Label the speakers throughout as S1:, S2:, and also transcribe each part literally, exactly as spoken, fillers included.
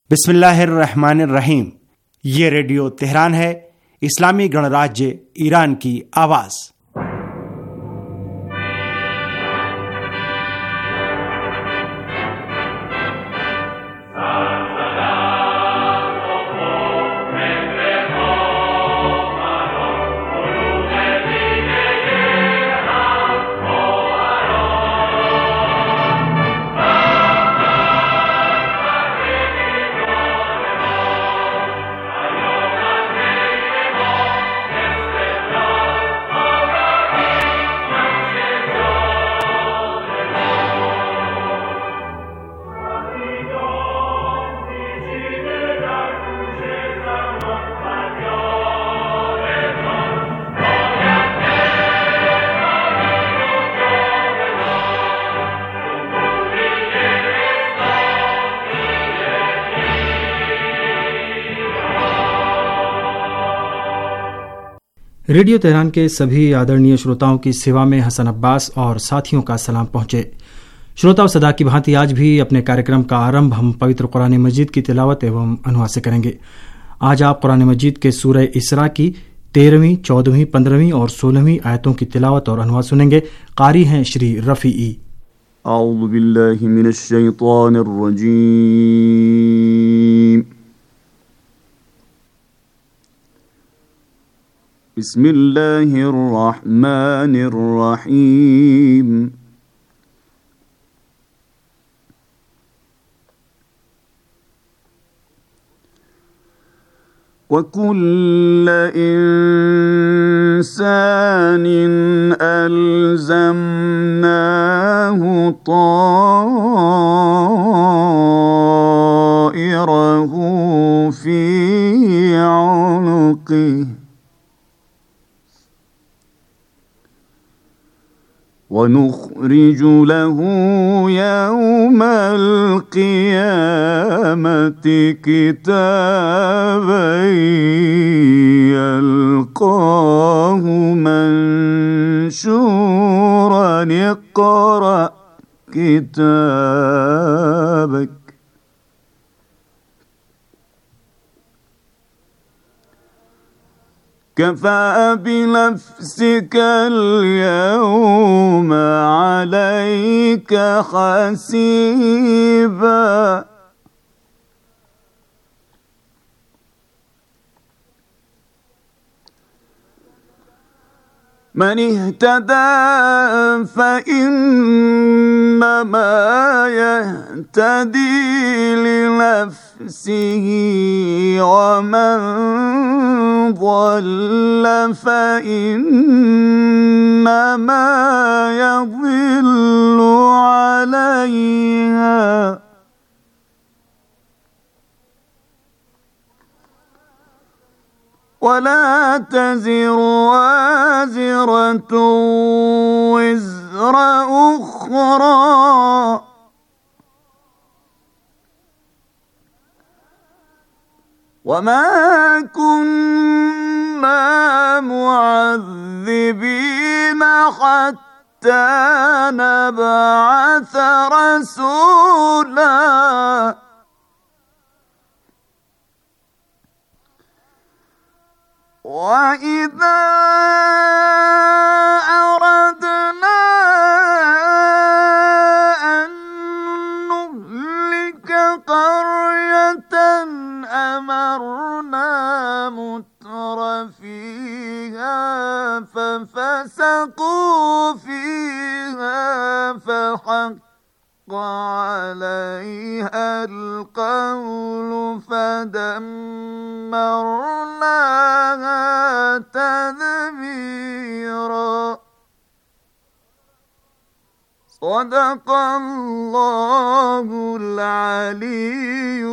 S1: बिस्मिल्लाहिर्रहमानिर्रहीम। ये radio Tehran है, इस्लामी गणराज्य ईरान की आवाज़।
S2: रेडियो तेहरान के सभी आदरणीय श्रोताओं की सेवा में हसन अब्बास और साथियों का सलाम पहुंचे। श्रोताओं, सदा की भांति आज भी अपने कार्यक्रम का आरंभ हम पवित्र कुरान मजीद की तिलावत एवं अनुवाद से करेंगे। आज आप कुरान मजीद के सूरह इसरा की तेरहवीं, चौदहवीं, पंद्रहवीं और सोलहवीं आयतों की तिलावत और अनुवाद सुनेंगे। कारी हैं श्री रफ़ी।
S3: औज़ु बिल्लाहि मिनश शैतानिर रजीम। बिस्मिल्लाहिर रहमानिर रहीम। वकुल्ल इंसानिन अल्ज़मनाहु ताइरहु फी उनुक़िहि वनुख़्रिजु लहू यौमल क़ियामति किताबन यल्क़ाहु मंशूरन इक़रा किताबक कफ़ा बिनफ़्सिका अल-यौम अलैका हसीबा। मन इहतदा फ़इन्नमा यहतदी लिनफ़्सिही वमन ضل فإنما يضل عليها ولا تزر وازرة وزر أخرى وما كنا معذبين حتى نبعث رسولا وإذا أردنا أن نهلك قرية أمرنا متر فيها ففسقوا فيها فحق عليها القول فدمرناها تدميرا صدق الله العلي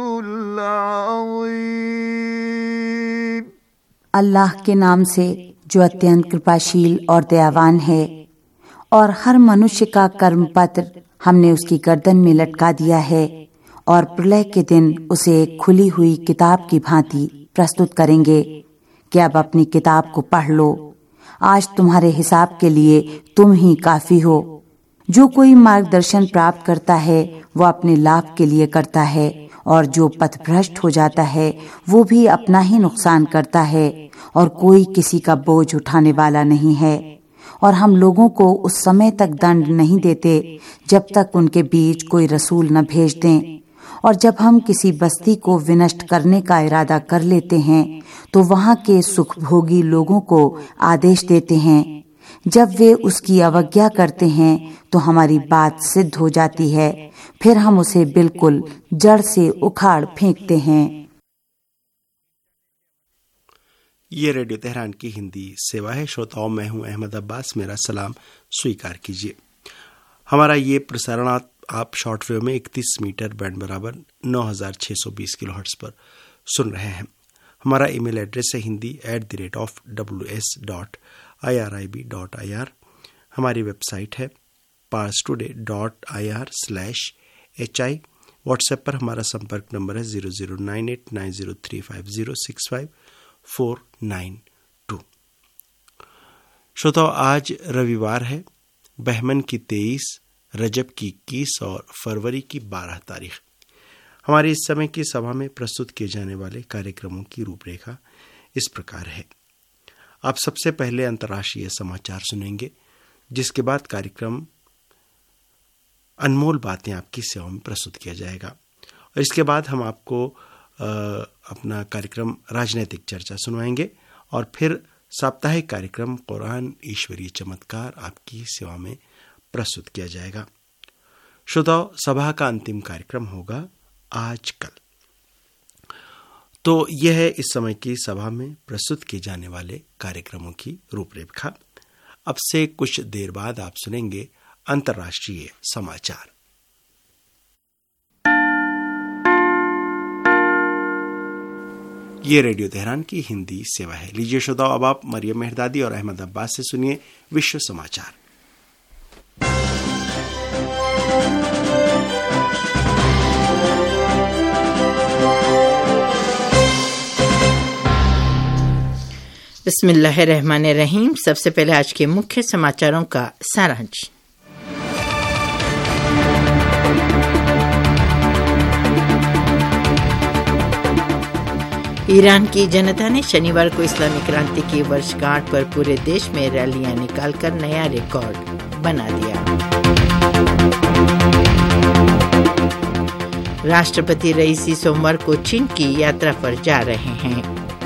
S3: العظيम।
S4: अल्लाह के नाम से जो अत्यंत कृपाशील और दयावान है। और हर मनुष्य का कर्म पत्र हमने उसकी गर्दन में लटका दिया है और प्रलय के दिन उसे एक खुली हुई किताब की भांति प्रस्तुत करेंगे कि अब अपनी किताब को पढ़ लो, आज तुम्हारे हिसाब के लिए तुम ही काफी हो। जो कोई मार्गदर्शन प्राप्त करता है वह अपने लाभ के लिए करता है और जो पथभ्रष्ट हो जाता है वो भी अपना ही नुकसान करता है और कोई किसी का बोझ उठाने वाला नहीं है। और हम लोगों को उस समय तक दंड नहीं देते जब तक उनके बीच कोई रसूल न भेज दें। और जब हम किसी बस्ती को विनष्ट करने का इरादा कर लेते हैं तो वहाँ के सुखभोगी लोगों को आदेश देते हैं। जब वे उसकी अवज्ञा करते हैं तो हमारी बात सिद्ध हो जाती है, फिर हम उसे बिल्कुल जड़ से उखाड़ फेंकते हैं।
S1: ये रेडियो तेहरान की हिंदी सेवा है। श्रोताओं, मैं हूं अहमद अब्बास, मेरा सलाम स्वीकार कीजिए। हमारा ये प्रसारण आप शॉर्टवेव में इकतीस मीटर बैंड बराबर नौ हजार छः सौ बीस किलोहर्ट्ज पर सुन रहे हैं। हमारा ईमेल एड्रेस है Hindi at the rate of W S dot I R I B dot I R. हमारी वेबसाइट है Pars today dot I R slash H I. WhatsApp पर हमारा संपर्क नंबर है zero zero nine eight nine zero three five zero six five four nine two. श्रोताओ, आज रविवार है, बहमन की तेईस, रजब की इक्कीस और फरवरी की बारह तारीख। हमारी इस समय की सभा में प्रस्तुत किए जाने वाले कार्यक्रमों की रूपरेखा इस प्रकार है। आप सबसे पहले अंतर्राष्ट्रीय समाचार सुनेंगे, जिसके बाद कार्यक्रम अनमोल बातें आपकी सेवा में प्रस्तुत किया जाएगा और इसके बाद हम आपको आ, अपना कार्यक्रम राजनीतिक चर्चा सुनवाएंगे और फिर साप्ताहिक कार्यक्रम कुरान ईश्वरीय चमत्कार आपकी सेवा में प्रस्तुत किया जाएगा। श्रोताओ, सभा का अंतिम कार्यक्रम होगा आजकल। तो यह है इस समय की सभा में प्रस्तुत किए जाने वाले कार्यक्रमों की रूपरेखा। अब से कुछ देर बाद आप सुनेंगे अंतर्राष्ट्रीय समाचार। ये रेडियो तेहरान की हिंदी सेवा है। लीजिए श्रोताओ, अब आप मरियम मेहरदादी और अहमद अब्बास से सुनिए विश्व समाचार।
S5: बिस्मिल्लाहिर्रहमानिर्रहीम। सबसे पहले आज के मुख्य समाचारों का सारांश। ईरान की जनता ने शनिवार को इस्लामी क्रांति की वर्षगांठ पर पूरे देश में रैलियां निकालकर नया रिकॉर्ड बना दिया। राष्ट्रपति रईसी सोमवार को चीन की यात्रा पर जा रहे हैं।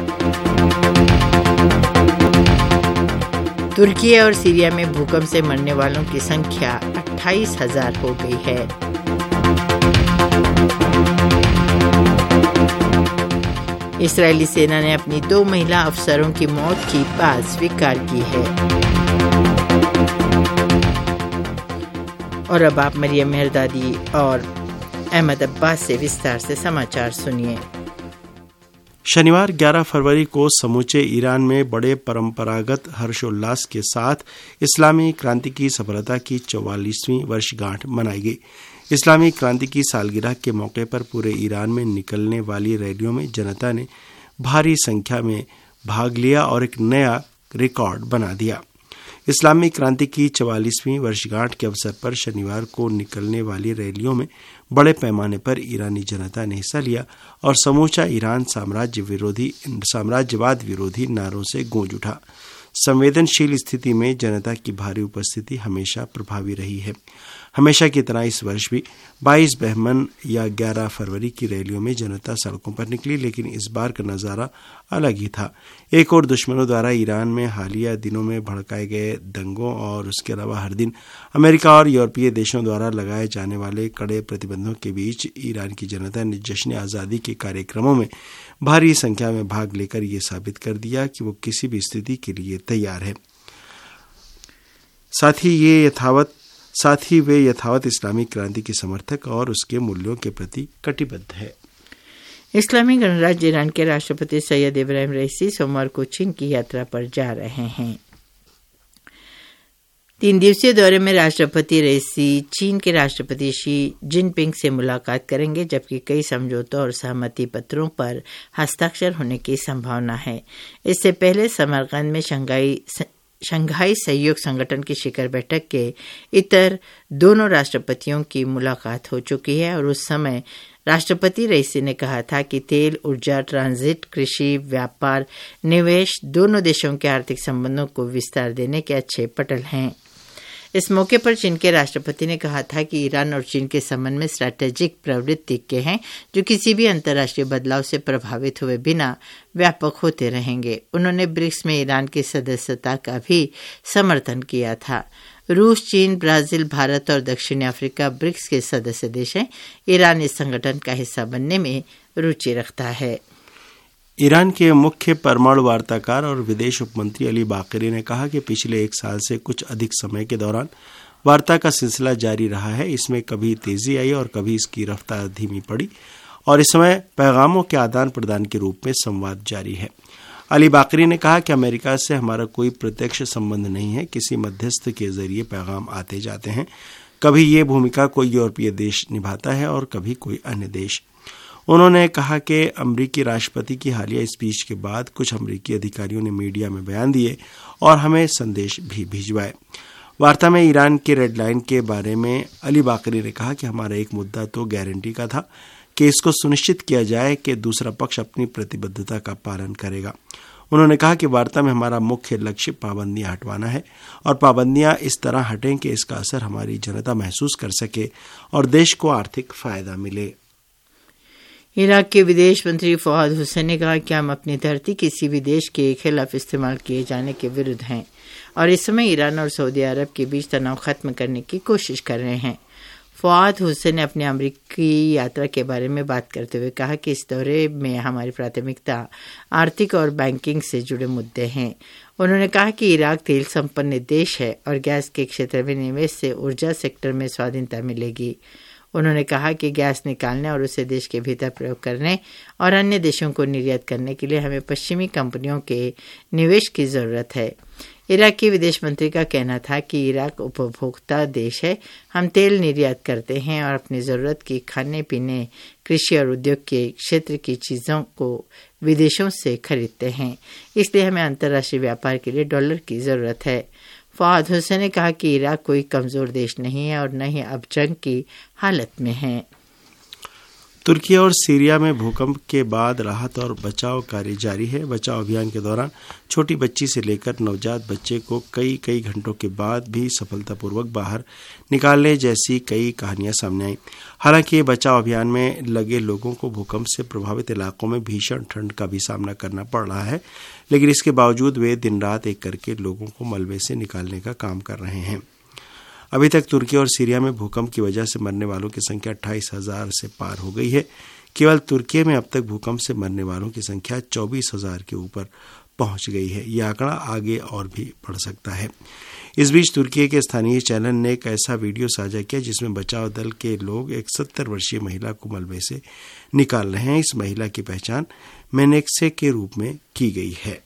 S5: तुर्की और सीरिया में भूकंप से मरने वालों की संख्या अट्ठाईस हजार हो गई है। इस्राएली सेना ने अपनी दो महिला अफसरों की मौत की बात स्वीकार की है। और अब आप मरियम मेहरदादी और अहमद अब्बास से विस्तार से समाचार सुनिए।
S1: शनिवार ग्यारह फरवरी को समूचे ईरान में बड़े परंपरागत हर्षोल्लास के साथ इस्लामी क्रांति की सफलता की चौवालीसवीं वर्षगांठ मनाई गई। इस्लामी क्रांति की सालगिरह के मौके पर पूरे ईरान में निकलने वाली रैलियों में जनता ने भारी संख्या में भाग लिया और एक नया रिकॉर्ड बना दिया। इस्लामी क्रांति की चौवालीसवीं वर्षगांठ के अवसर पर शनिवार को निकलने वाली रैलियों में बड़े पैमाने पर ईरानी जनता ने हिस्सा लिया और समूचा ईरान साम्राज्य विरोधी साम्राज्यवाद विरोधी नारों से गूंज उठा। संवेदनशील स्थिति में जनता की भारी उपस्थिति हमेशा प्रभावी रही है। हमेशा की तरह इस वर्ष भी बाईस बहमन या ग्यारह फरवरी की रैलियों में जनता सड़कों पर निकली, लेकिन इस बार का नज़ारा अलग ही था। एक और दुश्मनों द्वारा ईरान में हालिया दिनों में भड़काए गए दंगों और उसके अलावा हर दिन अमेरिका और यूरोपीय देशों द्वारा लगाए जाने वाले कड़े प्रतिबंधों के बीच ईरान की जनता ने जश्न आज़ादी के कार्यक्रमों में भारी संख्या में भाग लेकर ये साबित कर दिया कि वो किसी भी स्थिति के लिए तैयार है। साथ ही ये यथावत साथ ही वे यथावत इस्लामी क्रांति के समर्थक और उसके मूल्यों के प्रति कटिबद्ध है।
S5: इस्लामी गणराज्य ईरान के राष्ट्रपति सैयद इब्राहिम रईसी सोमवार को चीन की यात्रा पर जा रहे हैं। तीन दिवसीय दौरे में राष्ट्रपति रईसी चीन के राष्ट्रपति शी जिनपिंग से मुलाकात करेंगे, जबकि कई समझौतों और सहमति पत्रों पर हस्ताक्षर होने की संभावना है। इससे पहले समरकंद में शंघाई शंघाई सहयोग संगठन की शिखर बैठक के इतर दोनों राष्ट्रपतियों की मुलाकात हो चुकी है और उस समय राष्ट्रपति रईसी ने कहा था कि तेल, ऊर्जा, ट्रांजिट, कृषि, व्यापार, निवेश दोनों देशों के आर्थिक संबंधों को विस्तार देने के अच्छे पटल हैं। इस मौके पर चीन के राष्ट्रपति ने कहा था कि ईरान और चीन के संबंध में स्ट्रैटेजिक प्रवृत्ति के हैं जो किसी भी अंतर्राष्ट्रीय बदलाव से प्रभावित हुए बिना व्यापक होते रहेंगे। उन्होंने ब्रिक्स में ईरान की सदस्यता का भी समर्थन किया था। रूस, चीन, ब्राजील, भारत और दक्षिणी अफ्रीका ब्रिक्स के सदस्य देश हैं। ईरान इस संगठन का हिस्सा बनने में रुचि रखता है।
S1: ईरान के मुख्य परमाणु वार्ताकार और विदेश उपमंत्री अली बाकरी ने कहा कि पिछले एक साल से कुछ अधिक समय के दौरान वार्ता का सिलसिला जारी रहा है। इसमें कभी तेजी आई और कभी इसकी रफ्तार धीमी पड़ी और इस समय पैगामों के आदान प्रदान के रूप में संवाद जारी है। अली बाकरी ने कहा कि अमेरिका से हमारा कोई प्रत्यक्ष संबंध नहीं है। किसी मध्यस्थ के जरिए पैगाम आते जाते हैं। कभी ये भूमिका कोई यूरोपीय देश निभाता है और कभी कोई अन्य देश। उन्होंने कहा कि अमरीकी राष्ट्रपति की हालिया स्पीच के बाद कुछ अमरीकी अधिकारियों ने मीडिया में बयान दिए और हमें संदेश भी भिजवाए। वार्ता में ईरान के रेड लाइन के बारे में अली बाकरी ने कहा कि हमारा एक मुद्दा तो गारंटी का था कि इसको सुनिश्चित किया जाए कि दूसरा पक्ष अपनी प्रतिबद्धता का पालन करेगा। उन्होंने कहा कि वार्ता में हमारा मुख्य लक्ष्य पाबंदियां हटवाना है और पाबंदियां इस तरह हटें कि इसका असर हमारी जनता महसूस कर सके और देश को आर्थिक फायदा मिले।
S5: इराक के विदेश मंत्री फवाद हुसैन ने कहा कि हम अपनी धरती किसी भी देश के खिलाफ इस्तेमाल किए जाने के विरुद्ध हैं और इस समय ईरान और सऊदी अरब के बीच तनाव खत्म करने की कोशिश कर रहे हैं। फवाद हुसैन ने अपनी अमरीकी यात्रा के बारे में बात करते हुए कहा कि इस दौरे में हमारी प्राथमिकता आर्थिक और बैंकिंग से जुड़े मुद्दे हैं। उन्होंने कहा कि इराक तेल संपन्न देश है और गैस के क्षेत्र में निवेश से ऊर्जा सेक्टर में स्वाधीनता मिलेगी। उन्होंने कहा कि गैस निकालने और उसे देश के भीतर प्रयोग करने और अन्य देशों को निर्यात करने के लिए हमें पश्चिमी कंपनियों के निवेश की जरूरत है। इराक के विदेश मंत्री का कहना था कि इराक उपभोक्ता देश है। हम तेल निर्यात करते हैं और अपनी ज़रूरत की खाने पीने, कृषि और उद्योग के क्षेत्र की चीज़ों को विदेशों से खरीदते हैं। इसलिए हमें अंतर्राष्ट्रीय व्यापार के लिए डॉलर की ज़रूरत है। फवाद हुसैन ने कहा कि इराक कोई कमज़ोर देश नहीं है और न ही अब जंग की हालत में है।
S1: तुर्की और सीरिया में भूकंप के बाद राहत और बचाव कार्य जारी है। बचाव अभियान के दौरान छोटी बच्ची से लेकर नवजात बच्चे को कई कई घंटों के बाद भी सफलतापूर्वक बाहर निकालने जैसी कई कहानियां सामने आई। हालांकि बचाव अभियान में लगे लोगों को भूकंप से प्रभावित इलाकों में भीषण ठंड का भी सामना करना पड़ रहा है, लेकिन इसके बावजूद वे दिन रात एक करके लोगों को मलबे से निकालने का काम कर रहे हैं। अभी तक तुर्की और सीरिया में भूकंप की वजह से मरने वालों की संख्या अट्ठाईस हजार से पार हो गई है। केवल तुर्की में अब तक भूकंप से मरने वालों की संख्या चौबीस हजार के ऊपर पहुंच गई है। यह आंकड़ा आगे और भी बढ़ सकता है। इस बीच तुर्की के स्थानीय चैनल ने एक ऐसा वीडियो साझा किया जिसमें बचाव दल के लोग एक सत्तर वर्षीय महिला को मलबे से निकाल रहे हैं। इस महिला की पहचान मेनेक्से के रूप में की गई है।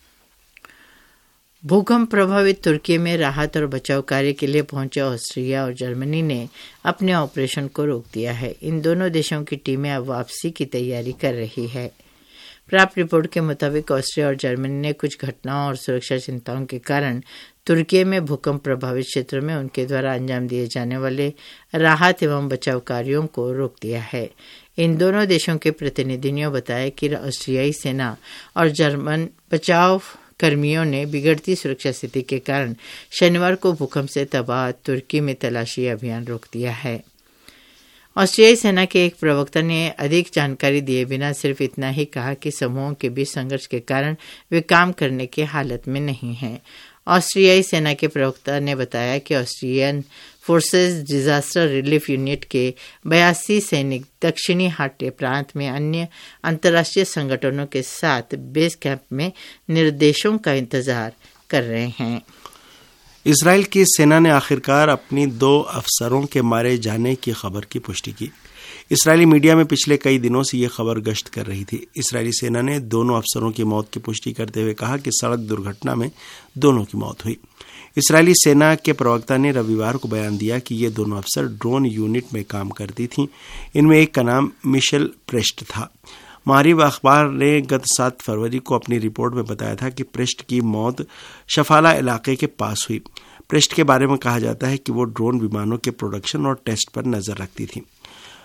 S5: भूकंप प्रभावित तुर्की में राहत और बचाव कार्य के लिए पहुंचे ऑस्ट्रिया और जर्मनी ने अपने ऑपरेशन को रोक दिया है। इन दोनों देशों की टीमें अब वापसी की तैयारी कर रही है। प्राप्त रिपोर्ट के मुताबिक ऑस्ट्रिया और जर्मनी ने कुछ घटनाओं और सुरक्षा चिंताओं के कारण तुर्की में भूकंप प्रभावित क्षेत्रों में उनके द्वारा अंजाम दिए जाने वाले राहत एवं बचाव कार्यों को रोक दिया है। इन दोनों देशों के प्रतिनिधियों ने बताया कि ऑस्ट्रियाई सेना और जर्मन बचाव कर्मियों ने बिगड़ती सुरक्षा स्थिति के कारण शनिवार को भूकंप से तबाह तुर्की में तलाशी अभियान रोक दिया है। ऑस्ट्रियाई सेना के एक प्रवक्ता ने अधिक जानकारी दिए बिना सिर्फ इतना ही कहा कि समूहों के बीच संघर्ष के कारण वे काम करने की हालत में नहीं हैं। ऑस्ट्रियाई सेना के प्रवक्ता ने बताया कि Austrian forces disaster relief unit के बयासी सैनिक दक्षिणी हाट्य प्रांत में अन्य अंतर्राष्ट्रीय संगठनों के साथ बेस कैंप में निर्देशों का इंतजार कर रहे हैं।
S1: इजराइल की सेना ने आखिरकार अपनी दो अफसरों के मारे जाने की खबर की पुष्टि की। इस्राएली मीडिया में पिछले कई दिनों से ये खबर गश्त कर रही थी। इस्राएली सेना ने दोनों अफसरों की मौत की पुष्टि करते हुए कहा कि सड़क दुर्घटना में दोनों की मौत हुई। इस्राएली सेना के प्रवक्ता ने रविवार को बयान दिया कि ये दोनों अफसर ड्रोन यूनिट में काम करती थीं। इनमें एक का नाम मिशेल प्रेस्ट था। मारिव अखबार ने गत सात फरवरी को अपनी रिपोर्ट में बताया था कि प्रेस्ट की मौत शफाला इलाके के पास हुई। प्रेस्ट के बारे में कहा जाता है कि वो ड्रोन विमानों के प्रोडक्शन और टेस्ट पर नजर रखती थी।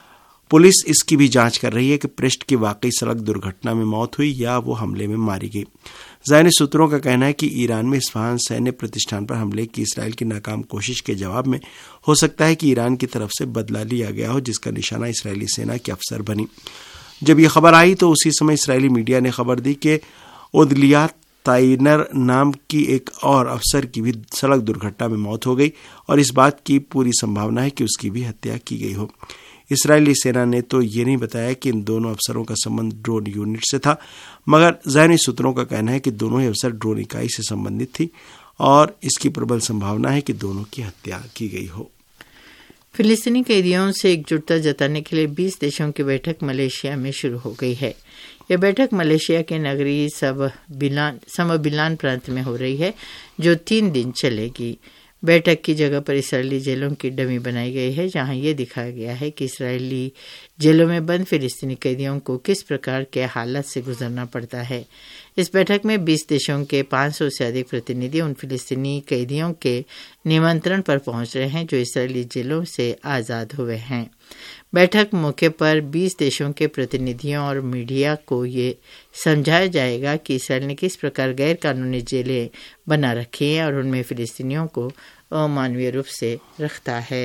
S1: पुलिस इसकी भी जांच कर रही है कि पृष्ठ की वाकई सड़क दुर्घटना में मौत हुई या वो हमले में मारी गई। ज़ायनी सूत्रों का कहना है कि ईरान में इस्फहान सैन्य प्रतिष्ठान पर हमले की इसराइल की नाकाम कोशिश के जवाब में हो सकता है कि ईरान की तरफ से बदला लिया गया हो, जिसका निशाना इसराइली सेना के अफसर बनी। जब यह खबर आई तो उसी समय इसराइली मीडिया ने खबर दी कि ओदलिया ताइनर नाम की एक और अफसर की भी सड़क दुर्घटना में मौत हो गई और इस बात की पूरी संभावना है कि उसकी भी हत्या की गई हो। इसराइली सेना ने तो ये नहीं बताया कि इन दोनों अफसरों का संबंध ड्रोन यूनिट से था, मगर ज़ायनी सूत्रों का कहना है कि दोनों ही अफसर ड्रोन इकाई से संबंधित थी और इसकी प्रबल संभावना है कि दोनों की हत्या की गई हो।
S5: फिलिस्तीनी कैदियों से एकजुटता जताने के लिए बीस देशों की बैठक मलेशिया में शुरू हो गई है। यह बैठक मलेशिया के नगरी समबिलान समबिलान प्रांत में हो रही है, जो तीन दिन चलेगी। बैठक की जगह पर इसराइली जेलों की डमी बनाई गई है, जहां यह दिखाया गया है कि इसराइली जेलों में बंद फिलिस्तीनी कैदियों को किस प्रकार के हालात से गुजरना पड़ता है। इस बैठक में बीस देशों के पाँच सौ से अधिक प्रतिनिधि उन फिलिस्तीनी कैदियों के निमंत्रण पर पहुंच रहे हैं जो इसराइली जेलों से आज़ाद हुए हैं। बैठक मौके पर बीस देशों के प्रतिनिधियों और मीडिया को ये समझाया जाएगा कि इसराइल ने किस प्रकार गैर कानूनी जेलें बना रखी हैं और उनमें फिलिस्तीनियों को अमानवीय रूप से रखता है।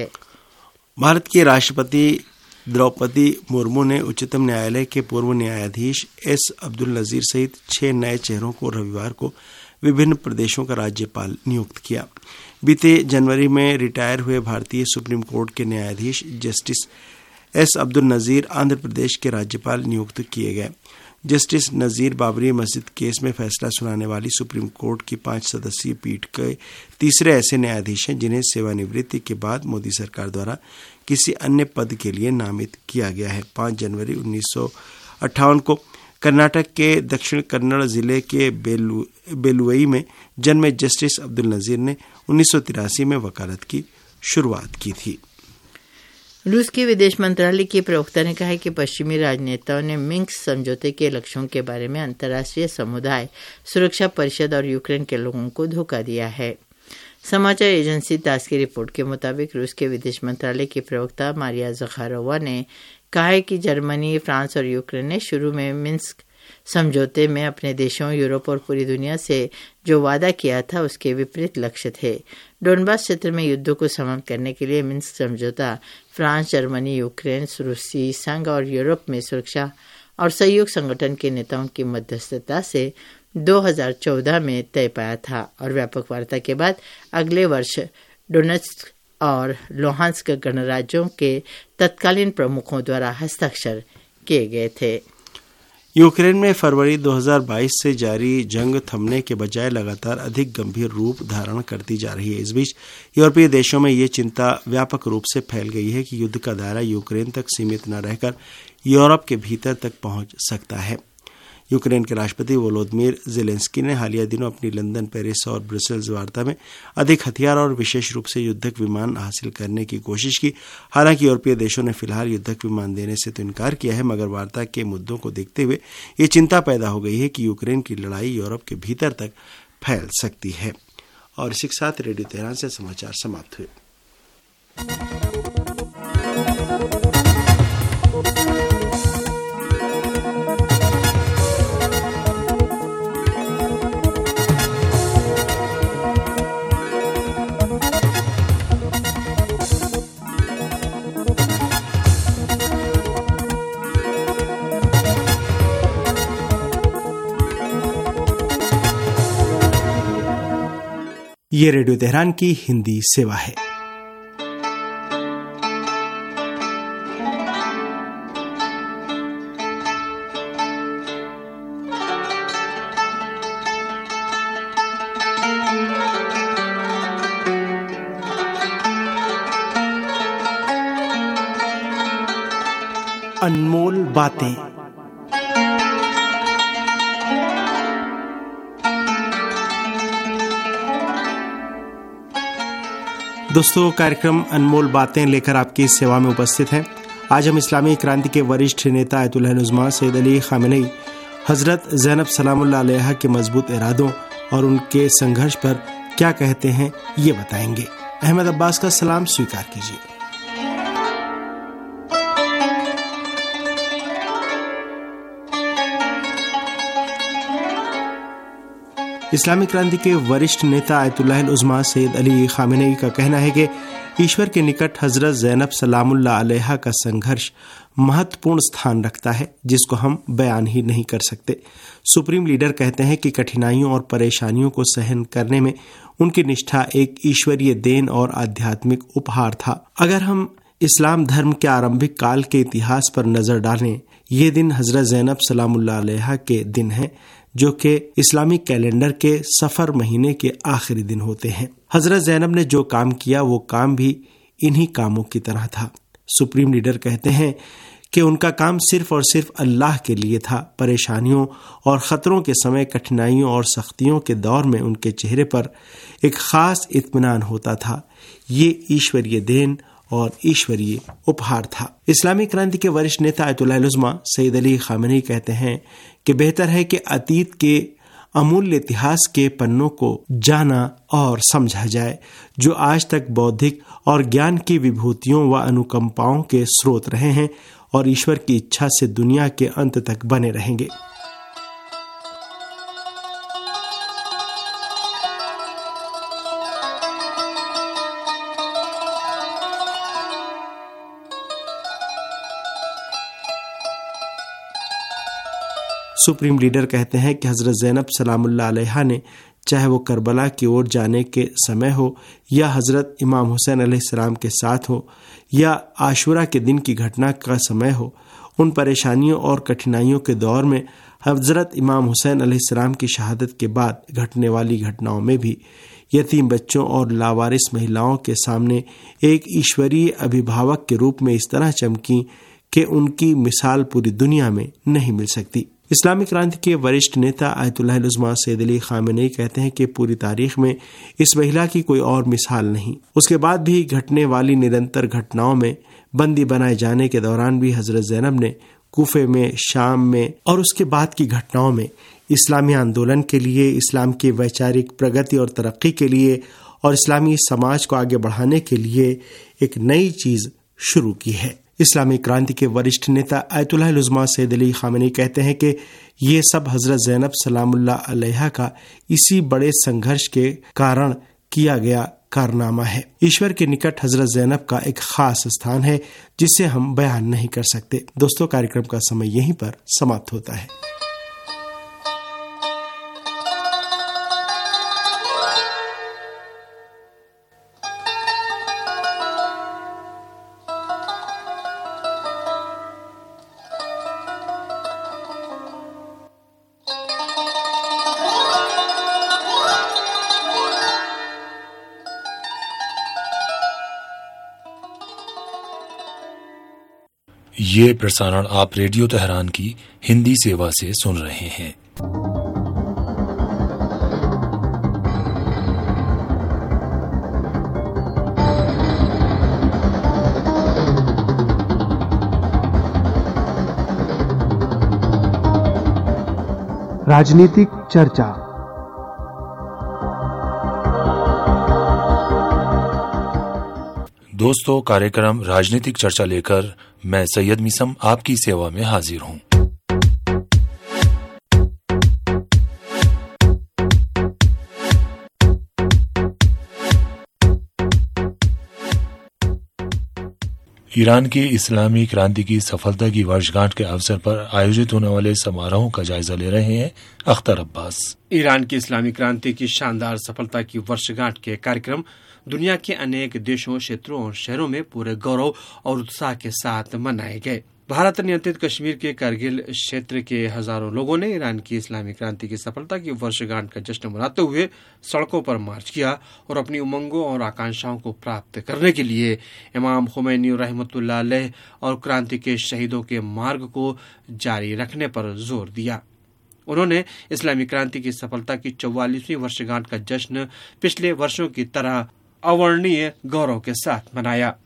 S1: भारत के राष्ट्रपति द्रौपदी मुर्मू ने उच्चतम न्यायालय के पूर्व न्यायाधीश एस अब्दुल नजीर सहित छह नए चेहरों को रविवार को विभिन्न प्रदेशों का राज्यपाल नियुक्त किया। बीते जनवरी में रिटायर हुए भारतीय सुप्रीम कोर्ट के न्यायाधीश जस्टिस एस अब्दुल नजीर आंध्र प्रदेश के राज्यपाल नियुक्त किए गए। जस्टिस नजीर बाबरी मस्जिद केस में फैसला सुनाने वाली सुप्रीम कोर्ट की पांच सदस्यीय पीठ के तीसरे ऐसे न्यायाधीश हैं जिन्हें सेवानिवृत्ति के बाद मोदी सरकार द्वारा किसी अन्य पद के लिए नामित किया गया है। पाँच जनवरी उन्नीस सौ अट्ठावन को कर्नाटक के दक्षिण कन्नड़ जिले के बेलु बेलुई में जन्मे जस्टिस अब्दुल नजीर ने उन्नीस सौ तिरासी में वकालत की शुरुआत की थी।
S5: रूस के विदेश मंत्रालय के प्रवक्ता ने कहा है कि पश्चिमी राजनेताओं ने मिन्स्क समझौते के लक्ष्यों के बारे में अंतर्राष्ट्रीय समुदाय, सुरक्षा परिषद और यूक्रेन के लोगों को धोखा दिया है। समाचार एजेंसी तास की रिपोर्ट के मुताबिक रूस के विदेश मंत्रालय की प्रवक्ता मारिया ज़खारोवा ने कहा है कि जर्मनी, फ्रांस और यूक्रेन ने शुरू में मिन्स्क समझौते में अपने देशों, यूरोप और पूरी दुनिया से जो वादा किया था उसके विपरीत लक्ष्य थे। डोनबास क्षेत्र में युद्धों को समाप्त करने के लिए मिन्स्क समझौता फ्रांस, जर्मनी, यूक्रेन, रूसी संघ और यूरोप में सुरक्षा और सहयोग संगठन के नेताओं की मध्यस्थता से दो हज़ार चौदह में तय पाया था और व्यापक वार्ता के बाद अगले वर्ष डोनेत्स्क और लुहांस्क गणराज्यों के तत्कालीन प्रमुखों द्वारा हस्ताक्षर किए गए थे।
S1: यूक्रेन में फरवरी दो हज़ार बाईस से जारी जंग थमने के बजाय लगातार अधिक गंभीर रूप धारण करती जा रही है। इस बीच यूरोपीय देशों में ये चिंता व्यापक रूप से फैल गई है कि युद्ध का दायरा यूक्रेन तक सीमित न रहकर यूरोप के भीतर तक पहुंच सकता है। यूक्रेन के राष्ट्रपति वोलोदिमीर ज़ेलेंस्की ने हालिया दिनों अपनी लंदन, पेरिस और ब्रसेल्स वार्ता में अधिक हथियार और विशेष रूप से युद्धक विमान हासिल करने की कोशिश की। हालांकि यूरोपीय देशों ने फिलहाल युद्धक विमान देने से तो इनकार किया है, मगर वार्ता के मुद्दों को देखते हुए ये चिंता पैदा हो गई है कि यूक्रेन की लड़ाई यूरोप के भीतर तक फैल सकती है। और इसी के साथ रेडियो तेहरान से समाचार समाप्त हुए। ये रेडियो तेहरान की हिंदी सेवा है। अनमोल बातें। दोस्तों, कार्यक्रम अनमोल बातें लेकर आपकी सेवा में उपस्थित हैं। आज हम इस्लामी क्रांति के वरिष्ठ नेता Ayatollah Uzma Sayyid Ali Khamenei, हजरत ज़ैनब सलामुल्लाह अलैहा के मजबूत इरादों और उनके संघर्ष पर क्या कहते हैं ये बताएंगे। अहमद अब्बास का सलाम स्वीकार कीजिए। इस्लामी क्रांति के वरिष्ठ नेता Ayatollah Uzma Sayyid Ali Khamenei का कहना है कि ईश्वर के निकट हजरत ज़ैनब सलामुल्लाह अलैहा का संघर्ष महत्वपूर्ण स्थान रखता है, जिसको हम बयान ही नहीं कर सकते। सुप्रीम लीडर कहते हैं कि कठिनाइयों और परेशानियों को सहन करने में उनकी निष्ठा एक ईश्वरीय देन और आध्यात्मिक उपहार था। अगर हम इस्लाम धर्म के आरंभिक काल के इतिहास पर नजर डालें, ये दिन हजरत ज़ैनब सलामुल्लाह अलैहा के दिन है, जो कि इस्लामी कैलेंडर के सफर महीने के आखिरी दिन होते हैं। हजरत ज़ैनब ने जो काम किया वो काम भी इन्हीं कामों की तरह था। सुप्रीम लीडर कहते हैं कि उनका काम सिर्फ और सिर्फ अल्लाह के लिए था। परेशानियों और खतरों के समय, कठिनाइयों और सख्तियों के दौर में उनके चेहरे पर एक खास इत्मीनान होता था। ये ईश्वरीय देन और ईश्वरीय उपहार था। इस्लामी क्रांति के वरिष्ठ नेता Ayatollah Uzma Sayyid Ali Khamenei कहते हैं कि बेहतर है कि अतीत के अमूल्य इतिहास के पन्नों को जाना और समझा जाए, जो आज तक बौद्धिक और ज्ञान की विभूतियों व अनुकंपाओं के स्रोत रहे हैं और ईश्वर की इच्छा से दुनिया के अंत तक बने रहेंगे। सुप्रीम लीडर कहते हैं कि हजरत ज़ैनब सलामुल्लाह अलैहा ने, चाहे वो करबला की ओर जाने के समय हो या हजरत इमाम हुसैन अलैहिस्सलाम के साथ हो या आशुरा के दिन की घटना का समय हो, उन परेशानियों और कठिनाइयों के दौर में हजरत इमाम हुसैन अलैहिस्सलाम की शहादत के बाद घटने वाली घटनाओं में भी यतीम बच्चों और लावारिस महिलाओं के सामने एक ईश्वरीय अभिभावक के रूप में इस तरह चमकी कि उनकी मिसाल पूरी दुनिया में नहीं मिल सकती। इस्लामी क्रांति के वरिष्ठ नेता Ayatollah Uzma Sayyid Ali Khamenei कहते हैं कि पूरी तारीख में इस महिला की कोई और मिसाल नहीं। उसके बाद भी घटने वाली निरंतर घटनाओं में, बंदी बनाए जाने के दौरान भी हजरत ज़ैनब ने कूफे में, शाम में और उसके बाद की घटनाओं में इस्लामी आंदोलन के लिए, इस्लाम की वैचारिक प्रगति और तरक्की के लिए और इस्लामी समाज को आगे बढ़ाने के लिए एक नई चीज शुरू की है। इस्लामी क्रांति के वरिष्ठ नेता Ayatollah Uzma Sayyid Ali Khamenei कहते हैं कि ये सब हजरत ज़ैनब सलामुल्लाह अलैहा का इसी बड़े संघर्ष के कारण किया गया कारनामा है। ईश्वर के निकट हजरत ज़ैनब का एक खास स्थान है जिसे हम बयान नहीं कर सकते। दोस्तों, कार्यक्रम का समय यहीं पर समाप्त होता है।
S6: ये प्रसारण आप रेडियो तेहरान की हिंदी सेवा से सुन रहे हैं।
S1: राजनीतिक चर्चा।
S6: दोस्तों, कार्यक्रम राजनीतिक चर्चा लेकर मैं सैयद मीसम आपकी सेवा में हाजिर हूं। ईरान की इस्लामी क्रांति की सफलता की वर्षगांठ के अवसर पर आयोजित होने वाले समारोह का जायजा ले रहे हैं अख्तर अब्बास।
S7: ईरान की इस्लामी क्रांति की शानदार सफलता की वर्षगांठ के कार्यक्रम दुनिया के अनेक देशों, क्षेत्रों और शहरों में पूरे गौरव और उत्साह के साथ मनाए गए। भारत नियंत्रित कश्मीर के करगिल क्षेत्र के हजारों लोगों ने ईरान की इस्लामी क्रांति की सफलता की वर्षगांठ का जश्न मनाते हुए सड़कों पर मार्च किया और अपनी उमंगों और आकांक्षाओं को प्राप्त करने के लिए इमाम खुमैनी रहमतुल्लाह अलैह और क्रांति के शहीदों के मार्ग को जारी रखने पर जोर दिया। उन्होंने इस्लामी क्रांति की सफलता की चौवालीसवीं वर्षगांठ का जश्न पिछले वर्षों की तरह अवर्णनीय गौरव के साथ मनाया।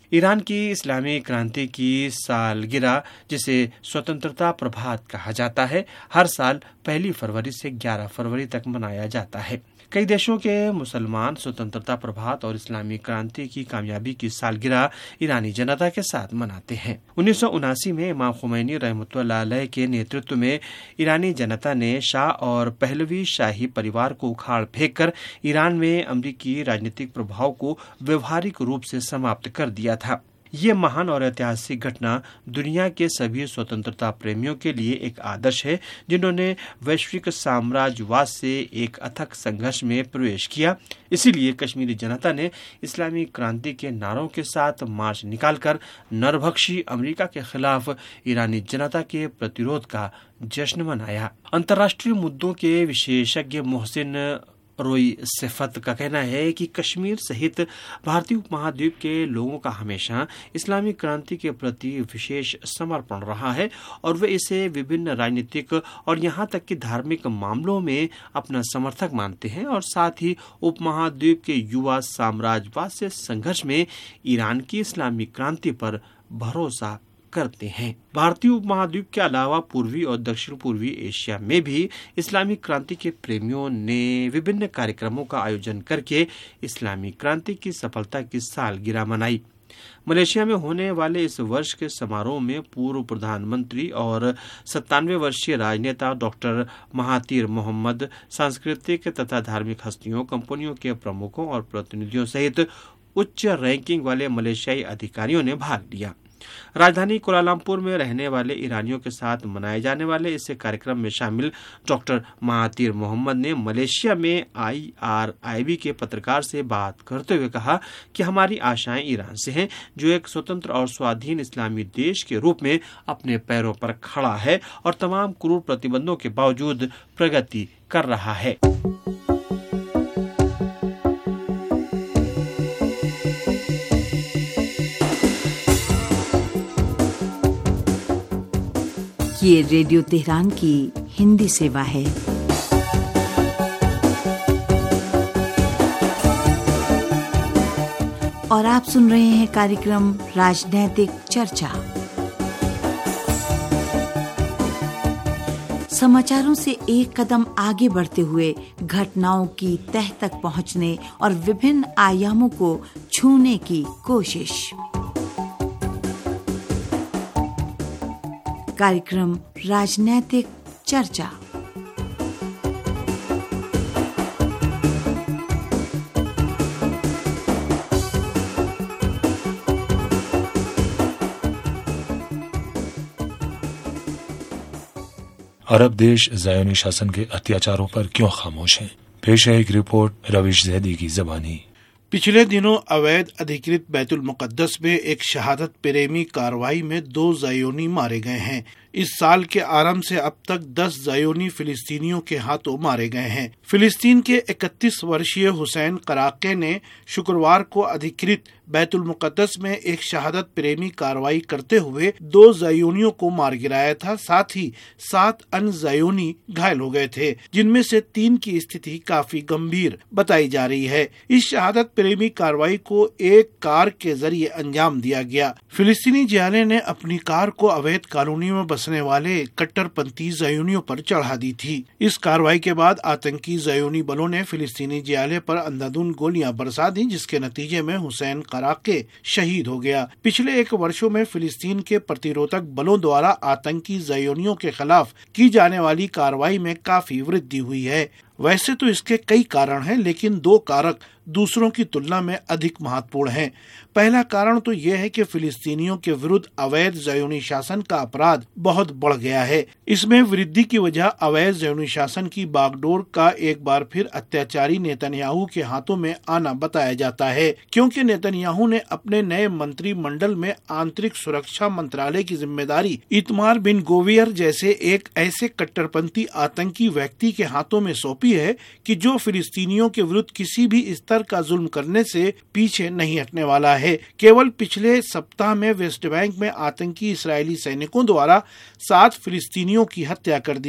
S7: ईरान की इस्लामी क्रांति की सालगिरह, जिसे स्वतंत्रता प्रभात कहा जाता है, हर साल पहली फरवरी से ग्यारह फरवरी तक मनाया जाता है। कई देशों के मुसलमान स्वतंत्रता प्रभात और इस्लामी क्रांति की कामयाबी की सालगिरह ईरानी जनता के साथ मनाते हैं। उन्नीस सौ उनासी में इमाम खुमैनी रहमतुल्लाह अलैह के नेतृत्व में ईरानी जनता ने शाह और पहलवी शाही परिवार को उखाड़ फेंक कर ईरान में अमेरिकी राजनीतिक प्रभाव को व्यवहारिक रूप से समाप्त कर दिया था। ये महान और ऐतिहासिक घटना दुनिया के सभी स्वतंत्रता प्रेमियों के लिए एक आदर्श है, जिन्होंने वैश्विक साम्राज्यवाद से एक अथक संघर्ष में प्रवेश किया। इसीलिए कश्मीरी जनता ने इस्लामी क्रांति के नारों के साथ मार्च निकालकर नरभक्षी अमेरिका के खिलाफ ईरानी जनता के प्रतिरोध का जश्न मनाया। अंतर्राष्ट्रीय मुद्दों के विशेषज्ञ मोहसिन रोई सिफत का कहना है कि कश्मीर सहित भारतीय उपमहाद्वीप के लोगों का हमेशा इस्लामी क्रांति के प्रति विशेष समर्पण रहा है और वे इसे विभिन्न राजनीतिक और यहाँ तक कि धार्मिक मामलों में अपना समर्थक मानते हैं और साथ ही उपमहाद्वीप के युवा साम्राज्यवाद से संघर्ष में ईरान की इस्लामी क्रांति पर भरोसा करते हैं। भारतीय उपमहाद्वीप के अलावा पूर्वी और दक्षिण पूर्वी एशिया में भी इस्लामी क्रांति के प्रेमियों ने विभिन्न कार्यक्रमों का आयोजन करके इस्लामी क्रांति की सफलता की सालगिरह मनाई। मलेशिया में होने वाले इस वर्ष के समारोह में पूर्व प्रधानमंत्री और सत्तानवे वर्षीय राजनेता डॉक्टर महातीर मोहम्मद, सांस्कृतिक तथा धार्मिक हस्तियों, कंपनियों के प्रमुखों और प्रतिनिधियों सहित उच्च रैंकिंग वाले मलेशियाई अधिकारियों ने भाग लिया। राजधानी कुआलालंपुर में रहने वाले ईरानियों के साथ मनाए जाने वाले इस कार्यक्रम में शामिल डॉक्टर महातीर मोहम्मद ने मलेशिया में आई आर आई बी के पत्रकार से बात करते हुए कहा कि हमारी आशाएं ईरान से हैं, जो एक स्वतंत्र और स्वाधीन इस्लामी देश के रूप में अपने पैरों पर खड़ा है और तमाम क्रूर प्रतिबंधों के बावजूद प्रगति कर रहा है।
S4: ये रेडियो तेहरान की हिंदी सेवा है। और आप सुन रहे हैं कार्यक्रम राजनैतिक चर्चा। समाचारों से एक कदम आगे बढ़ते हुए घटनाओं की तह तक पहुंचने और विभिन्न आयामों को छूने की कोशिश। कार्यक्रम राजनैतिक चर्चा।
S6: अरब देश ज़ायोनी शासन के अत्याचारों पर क्यों खामोश हैं? पेश है एक रिपोर्ट रविश जैदी की ज़बानी।
S1: पिछले दिनों अवैध अधिकृत बैतुल मुकद्दस में एक शहादत प्रेमी कार्रवाई में दो ज़ायोनी मारे गए हैं। इस साल के आरंभ से अब तक दस ज़ायोनी फिलिस्तीनियों के हाथों मारे गए हैं। फिलिस्तीन के इकतीस वर्षीय हुसैन कराके ने शुक्रवार को अधिकृत बैतुल मुकद्दस में एक शहादत प्रेमी कार्रवाई करते हुए दो ज़ायोनियों को मार गिराया था। साथ ही सात अन्य ज़ायोनी घायल हो गए थे, जिनमें से तीन की स्थिति काफी गंभीर बताई जा रही है। इस शहादत प्रेमी कार्रवाई को एक कार के जरिए अंजाम दिया गया। फिलिस्तीनी जियाले ने अपनी कार को अवैध कॉलोनी में बसने वाले कट्टरपंथी ज़ायोनियों पर चढ़ा दी थी। इस कार्रवाई के बाद आतंकी ज़ायोनी बलों ने फिलिस्तीनी जियाले पर अंधाधुंध गोलियां बरसा दी, जिसके नतीजे में हुसैन कराके शहीद हो गया। पिछले एक वर्षों में फिलिस्तीन के प्रतिरोधक बलों द्वारा आतंकी ज़ायोनियों के खिलाफ की जाने वाली कार्रवाई में काफी वृद्धि हुई है। वैसे तो इसके कई कारण हैं, लेकिन दो कारक दूसरों की तुलना में अधिक महत्वपूर्ण हैं। पहला कारण तो यह है कि फिलिस्तीनियों के विरुद्ध अवैध ज़ायोनी शासन का अपराध बहुत बढ़ गया है। इसमें वृद्धि की वजह अवैध ज़ायोनी शासन की बागडोर का एक बार फिर अत्याचारी नेतन्याहू के हाथों में आना बताया जाता है, क्योंकि नेतन्याहू ने अपने नए मंत्रिमंडल में आंतरिक सुरक्षा मंत्रालय की जिम्मेदारी इतमार बिन गोवियर जैसे एक ऐसे कट्टरपंथी आतंकी व्यक्ति के हाथों में सौंपी है कि जो फिलिस्तीनियों के विरुद्ध किसी भी स्तर का जुल्म करने से पीछे नहीं हटने वाला है। केवल पिछले सप्ताह में वेस्ट बैंक में आतंकी इस्राएली सैनिकों द्वारा सात फिलिस्तीनियों की हत्या कर दी गई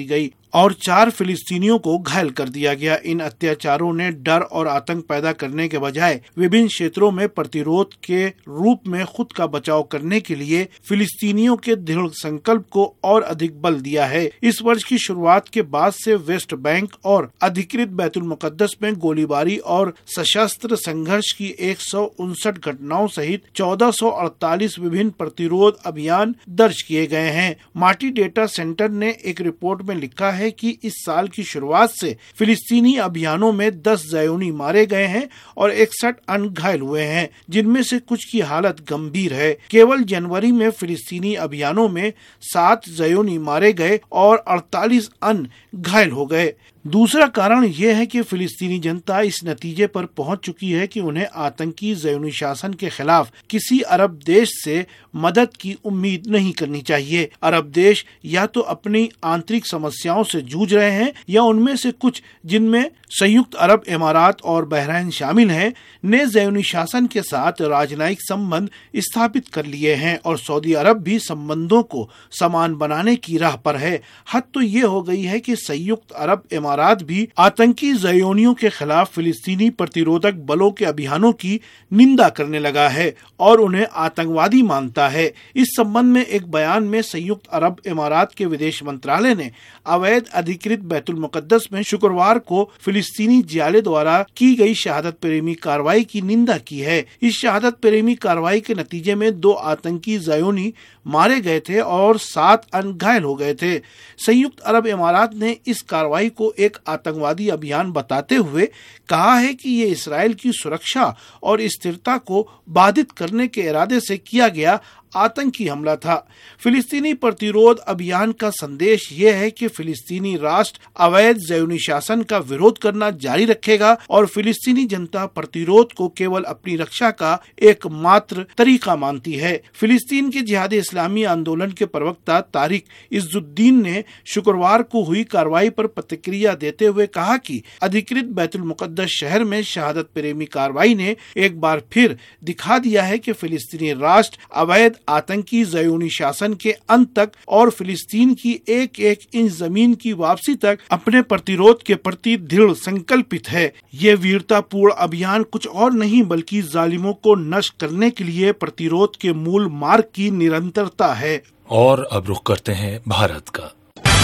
S1: और चार फिलिस्तीनियों को घायल कर दिया गया। इन अत्याचारों ने डर और आतंक पैदा करने के बजाय विभिन्न क्षेत्रों में प्रतिरोध के रूप में खुद का बचाव करने के लिए फिलिस्तीनियों के दृढ़ संकल्प को और अधिक बल दिया है। इस वर्ष की शुरुआत के बाद से वेस्ट बैंक और अधिकृत बैतुल मुकद्दस में गोलीबारी और सशस्त्र संघर्ष की एक सौ उनसठ घटनाओं सहित चौदह सौ अड़तालीस विभिन्न प्रतिरोध अभियान दर्ज किए गए हैं। मार्टी डेटा सेंटर ने एक रिपोर्ट में लिखा है कि इस साल की शुरुआत से फिलिस्तीनी अभियानों में दस ज़योनी मारे गए हैं और इकसठ अन्य घायल हुए हैं, जिनमें से कुछ की हालत गंभीर है। केवल जनवरी में फिलिस्तीनी अभियानों में सात ज़योनी मारे गए और अड़तालीस अन्य घायल हो गए। दूसरा कारण यह है कि फिलिस्तीनी जनता इस नतीजे पर पहुंच चुकी है कि उन्हें आतंकी ज़योनी शासन के खिलाफ किसी अरब देश से मदद की उम्मीद नहीं करनी चाहिए। अरब देश या तो अपनी आंतरिक समस्याओं से जूझ रहे हैं या उनमें से कुछ, जिनमें संयुक्त अरब इमारात और बहरीन शामिल हैं, ने ज़योनी शासन के साथ राजनयिक संबंध स्थापित कर लिए हैं और सऊदी अरब भी संबंधों को समान बनाने की राह पर है। हद तो ये हो गई है कि संयुक्त अरब इमारात भी आतंकी ज़योनियों के खिलाफ फिलिस्तीनी प्रतिरोधक बलों के अभियानों की निंदा करने लगा है और उन्हें आतंकवादी मानता है। इस संबंध में एक बयान में संयुक्त अरब इमारात के विदेश मंत्रालय ने अवैध अधिकृत बैतुल मुकद्दस में शुक्रवार को फिलिस्तीनी जियाले द्वारा की गई शहादत प्रेमी कार्रवाई की निंदा की है। इस शहादत प्रेमी कार्रवाई के नतीजे में दो आतंकी ज़योनी मारे गए थे और सात अन्य घायल हो गए थे। संयुक्त अरब इमारात ने इस कार्रवाई को एक आतंकवादी अभियान बताते हुए कहा है कि ये इसराइल की सुरक्षा और स्थिरता को बाधित करने के इरादे से किया गया आतंकी हमला था। फिलिस्तीनी प्रतिरोध अभियान का संदेश ये है कि फिलिस्तीनी राष्ट्र अवैध ज़योनी शासन का विरोध करना जारी रखेगा और फिलिस्तीनी जनता प्रतिरोध को केवल अपनी रक्षा का एकमात्र तरीका मानती है। फिलिस्तीन के जिहादी इस्लामी आंदोलन के प्रवक्ता तारिक इज्जुद्दीन ने शुक्रवार को हुई कार्रवाई पर प्रतिक्रिया देते हुए कहा कि अधिकृत बैतुल मुकद्दस शहर में शहादत प्रेमी कार्रवाई ने एक बार फिर दिखा दिया है कि फिलिस्तीनी राष्ट्र अवैध आतंकी ज़योनी शासन के अंत तक और फिलिस्तीन की एक एक इंच जमीन की वापसी तक अपने प्रतिरोध के प्रति दृढ़ संकल्पित है। ये वीरतापूर्ण अभियान कुछ और नहीं बल्कि जालिमों को नष्ट करने के लिए प्रतिरोध के मूल मार्ग की निरंतरता है।
S6: और अब रुख करते हैं भारत का।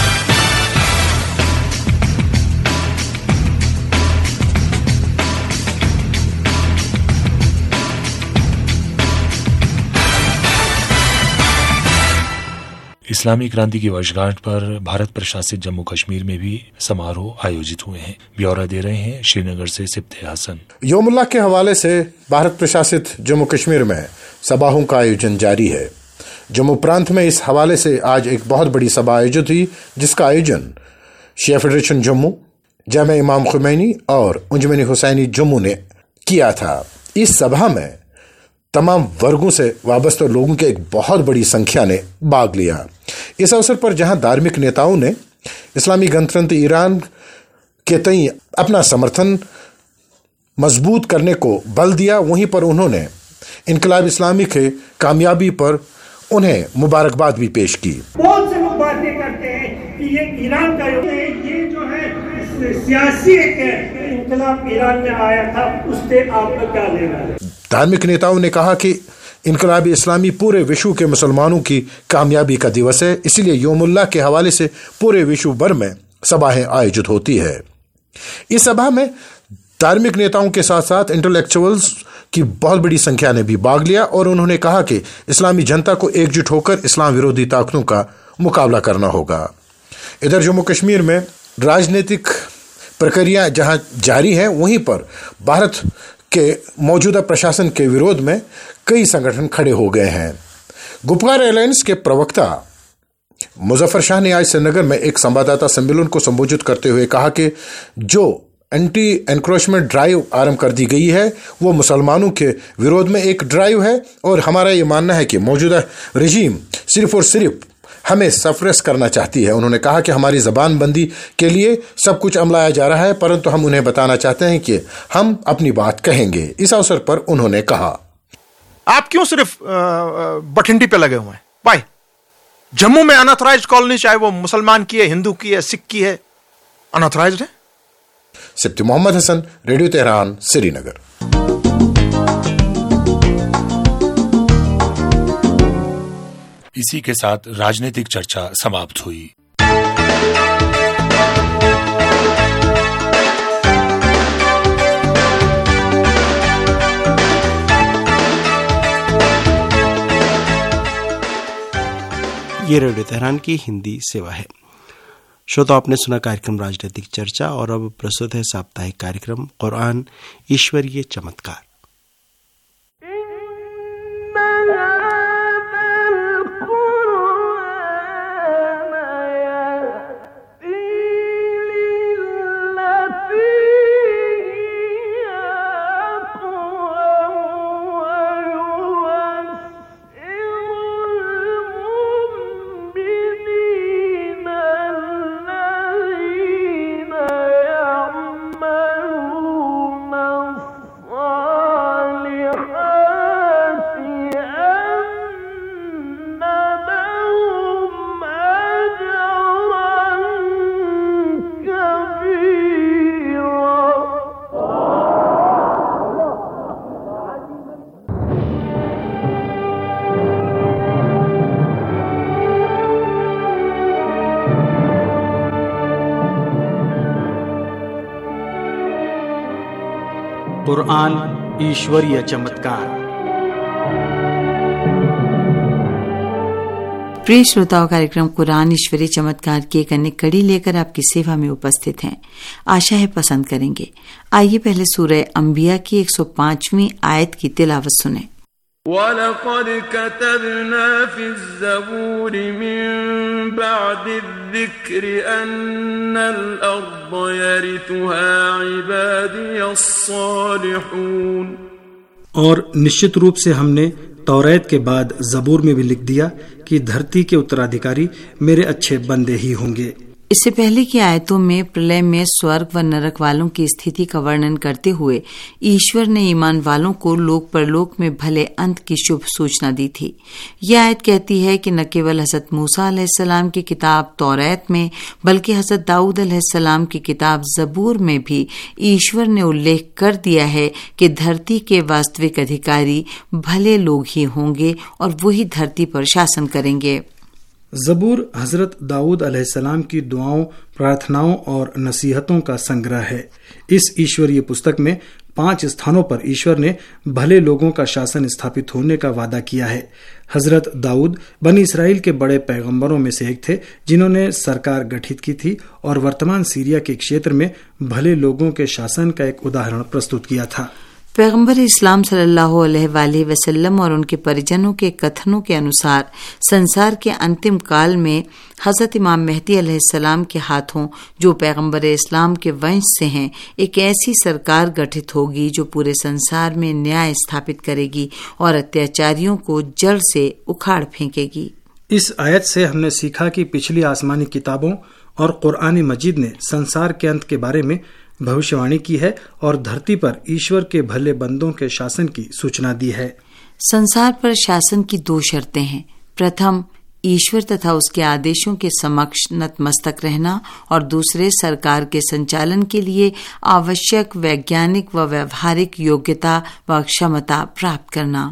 S6: इस्लामी क्रांति की वर्षगांठ पर भारत प्रशासित जम्मू कश्मीर में भी समारोह आयोजित हुए हैं। ब्यौरा दे रहे हैं श्रीनगर से सिप्ते हसन।
S8: योमुल्लाह के हवाले से भारत प्रशासित जम्मू कश्मीर में सभाओं का आयोजन जारी है। जम्मू प्रांत में इस हवाले से आज एक बहुत बड़ी सभा आयोजित हुई, जिसका आयोजन शिया फेडरेशन जम्मू, जामे इमाम खुमैनी और अंजुमन हुसैनी जम्मू ने किया था। इस सभा में तमाम वर्गों से वाबस्ता लोगों की एक बहुत बड़ी संख्या ने भाग लिया। इस अवसर पर जहां धार्मिक नेताओं ने इस्लामी गणतंत्र ईरान के तई अपना समर्थन मजबूत करने को बल दिया, वहीं पर उन्होंने इनकलाब इस्लामी के कामयाबी पर उन्हें मुबारकबाद भी पेश की।
S9: बहुत से लोग बातें करते हैं कि ये ईरान का ये जो है सियासी एक इनकलाब ईरान में आया था, उससे आपका क्या लेना है।
S8: धार्मिक नेताओं ने कहा कि इनकलाब इस्लामी पूरे विश्व के मुसलमानों की कामयाबी का दिवस है, इसलिए योमुल्लाह के हवाले से पूरे विश्व भर में सभाएं आयोजित होती है। इस सभा में धार्मिक नेताओं के साथ साथ इंटेलेक्चुअल्स की बहुत बड़ी संख्या ने भी भाग लिया और उन्होंने कहा कि इस्लामी जनता को एकजुट होकर इस्लाम विरोधी ताकतों का मुकाबला करना होगा। इधर जम्मू कश्मीर में राजनीतिक प्रक्रिया जहां जारी है, वहीं पर भारत के मौजूदा प्रशासन के विरोध में कई संगठन खड़े हो गए हैं। गुपकार एलायंस के प्रवक्ता मुजफ्फर शाह ने आज श्रीनगर में एक संवाददाता सम्मेलन को संबोधित करते हुए कहा कि जो एंटी एनक्रोचमेंट ड्राइव आरंभ कर दी गई है वो मुसलमानों के विरोध में एक ड्राइव है और हमारा ये मानना है कि मौजूदा रजीम सिर्फ और सिर्फ हमें सफरेस करना चाहती है। उन्होंने कहा कि हमारी जबान बंदी के लिए सब कुछ अमलाया जा रहा है, परंतु हम उन्हें बताना चाहते हैं कि हम अपनी बात कहेंगे। इस अवसर पर उन्होंने कहा,
S10: आप क्यों सिर्फ बठिंडी पे लगे हुए हैं? वाई जम्मू में अनऑथराइज्ड कॉलोनी, चाहे वो मुसलमान की है, हिंदू की है, सिख की है, अनऑथराइज्ड है।
S8: Sibti Mohammad Hasan, radio Tehran, Srinagar.
S6: इसी के साथ राजनीतिक चर्चा समाप्त हुई।
S1: ये रेडियो तेहरान की हिंदी सेवा है। श्रोता, आपने सुना कार्यक्रम राजनीतिक चर्चा और अब प्रस्तुत है साप्ताहिक कार्यक्रम कुरान ईश्वरीय चमत्कार।
S2: कुरान ईश्वरीय चमत्कार।
S4: प्रिय श्रोताओं, कार्यक्रम कुरान ईश्वरीय चमत्कार की एक अन्य कड़ी लेकर आपकी सेवा में उपस्थित हैं। आशा है पसंद करेंगे। आइए पहले सूरह अंबिया की एक सौ पांचवीं आयत की तिलावत सुने।
S3: वलक़द कतबना फ़िज़्ज़बूर मिन बअदि ज़िक्रि अन्नल अर्द यरिथुहा इबादियस सालिहून।
S2: और निश्चित रूप से हमने तौरात के बाद जबूर में भी लिख दिया कि धरती के उत्तराधिकारी मेरे अच्छे बंदे ही होंगे।
S4: इससे पहले की आयतों में प्रलय में स्वर्ग व नरक वालों की स्थिति का वर्णन करते हुए ईश्वर ने ईमान वालों को लोक परलोक में भले अंत की शुभ सूचना दी थी। यह आयत कहती है कि न केवल हज़रत मूसा अलैहिस्सलाम की किताब तौरात में, बल्कि हज़रत दाऊद अलैहिस्सलाम की किताब जबूर में भी ईश्वर ने उल्लेख कर दिया है कि धरती के वास्तविक अधिकारी भले लोग ही होंगे और वही धरती पर शासन करेंगे।
S2: जबूर हजरत दाऊद अलैहिस्सलाम की दुआओं, प्रार्थनाओं और नसीहतों का संग्रह है। इस ईश्वरीय पुस्तक में पांच स्थानों पर ईश्वर ने भले लोगों का शासन स्थापित होने का वादा किया है। हजरत दाऊद बनी इसराइल के बड़े पैगंबरों में से एक थे, जिन्होंने सरकार गठित की थी और वर्तमान सीरिया के क्षेत्र में भले लोगों के शासन का एक उदाहरण प्रस्तुत किया था।
S4: पैगंबर इस्लाम सल्लल्लाहु अलैहि वसल्लम और उनके परिजनों के कथनों के अनुसार संसार के अंतिम काल में हजरत इमाम मेहदी अलैहिस्सलाम के हाथों, जो पैगंबर इस्लाम के वंश से हैं, एक ऐसी सरकार गठित होगी जो पूरे संसार में न्याय स्थापित करेगी और अत्याचारियों को जड़ से उखाड़ फेंकेगी।
S2: इस आयत से हमने सीखा कि पिछली आसमानी किताबों और कुरान मजीद ने संसार के अंत के बारे में भविष्यवाणी की है और धरती पर ईश्वर के भले बंदों के शासन की सूचना दी है।
S4: संसार पर शासन की दो शर्तें हैं। प्रथम, ईश्वर तथा उसके आदेशों के समक्ष नतमस्तक रहना, और दूसरे, सरकार के संचालन के लिए आवश्यक वैज्ञानिक व व्यवहारिक योग्यता व क्षमता प्राप्त करना।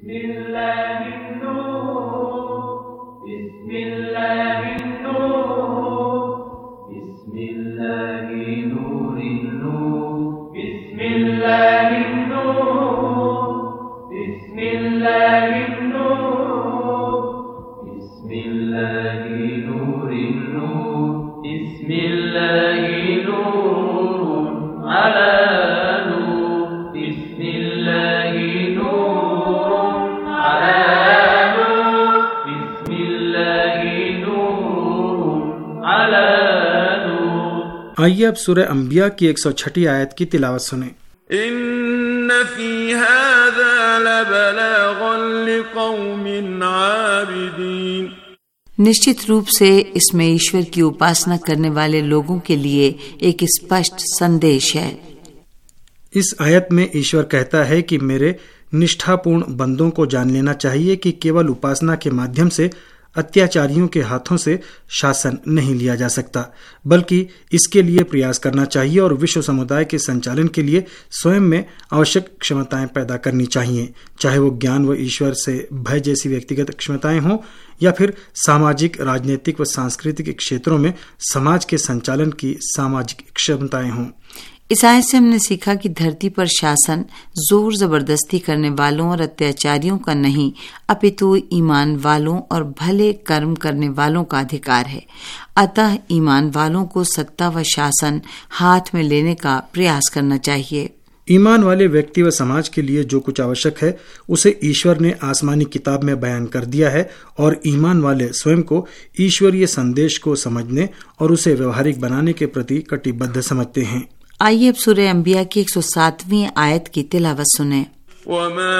S2: आइए अब सूरह अंबिया की एक सौ छठी आयत की तिलावत सुने।
S3: इन्न फी हाज़ा लबलागन लिक़ौमिन आबिदीन।
S4: निश्चित रूप से इसमें ईश्वर की उपासना करने वाले लोगों के लिए एक स्पष्ट संदेश है।
S2: इस आयत में ईश्वर कहता है कि मेरे निष्ठापूर्ण बंदों को जान लेना चाहिए कि केवल उपासना के माध्यम से अत्याचारियों के हाथों से शासन नहीं लिया जा सकता, बल्कि इसके लिए प्रयास करना चाहिए और विश्व समुदाय के संचालन के लिए स्वयं में आवश्यक क्षमताएं पैदा करनी चाहिए, चाहे वो ज्ञान व ईश्वर से भय जैसी व्यक्तिगत क्षमताएं हों या फिर सामाजिक, राजनीतिक व सांस्कृतिक क्षेत्रों में समाज के संचालन की सामाजिक क्षमताएं हों।
S4: इस आयत से हमने सीखा कि धरती पर शासन जोर जबरदस्ती करने वालों और अत्याचारियों का नहीं, अपितु ईमान वालों और भले कर्म करने वालों का अधिकार है। अतः ईमान वालों को सत्ता व शासन हाथ में लेने का प्रयास करना चाहिए।
S2: ईमान वाले व्यक्ति व समाज के लिए जो कुछ आवश्यक है उसे ईश्वर ने आसमानी किताब में बयान कर दिया है और ईमान वाले स्वयं को ईश्वरीय संदेश को समझने और उसे व्यवहारिक बनाने के प्रति कटिबद्ध समझते हैं।
S4: आइए अब सूरह अंबिया की एक सौ सातवीं आयत की तिलावत सुने।
S3: वमा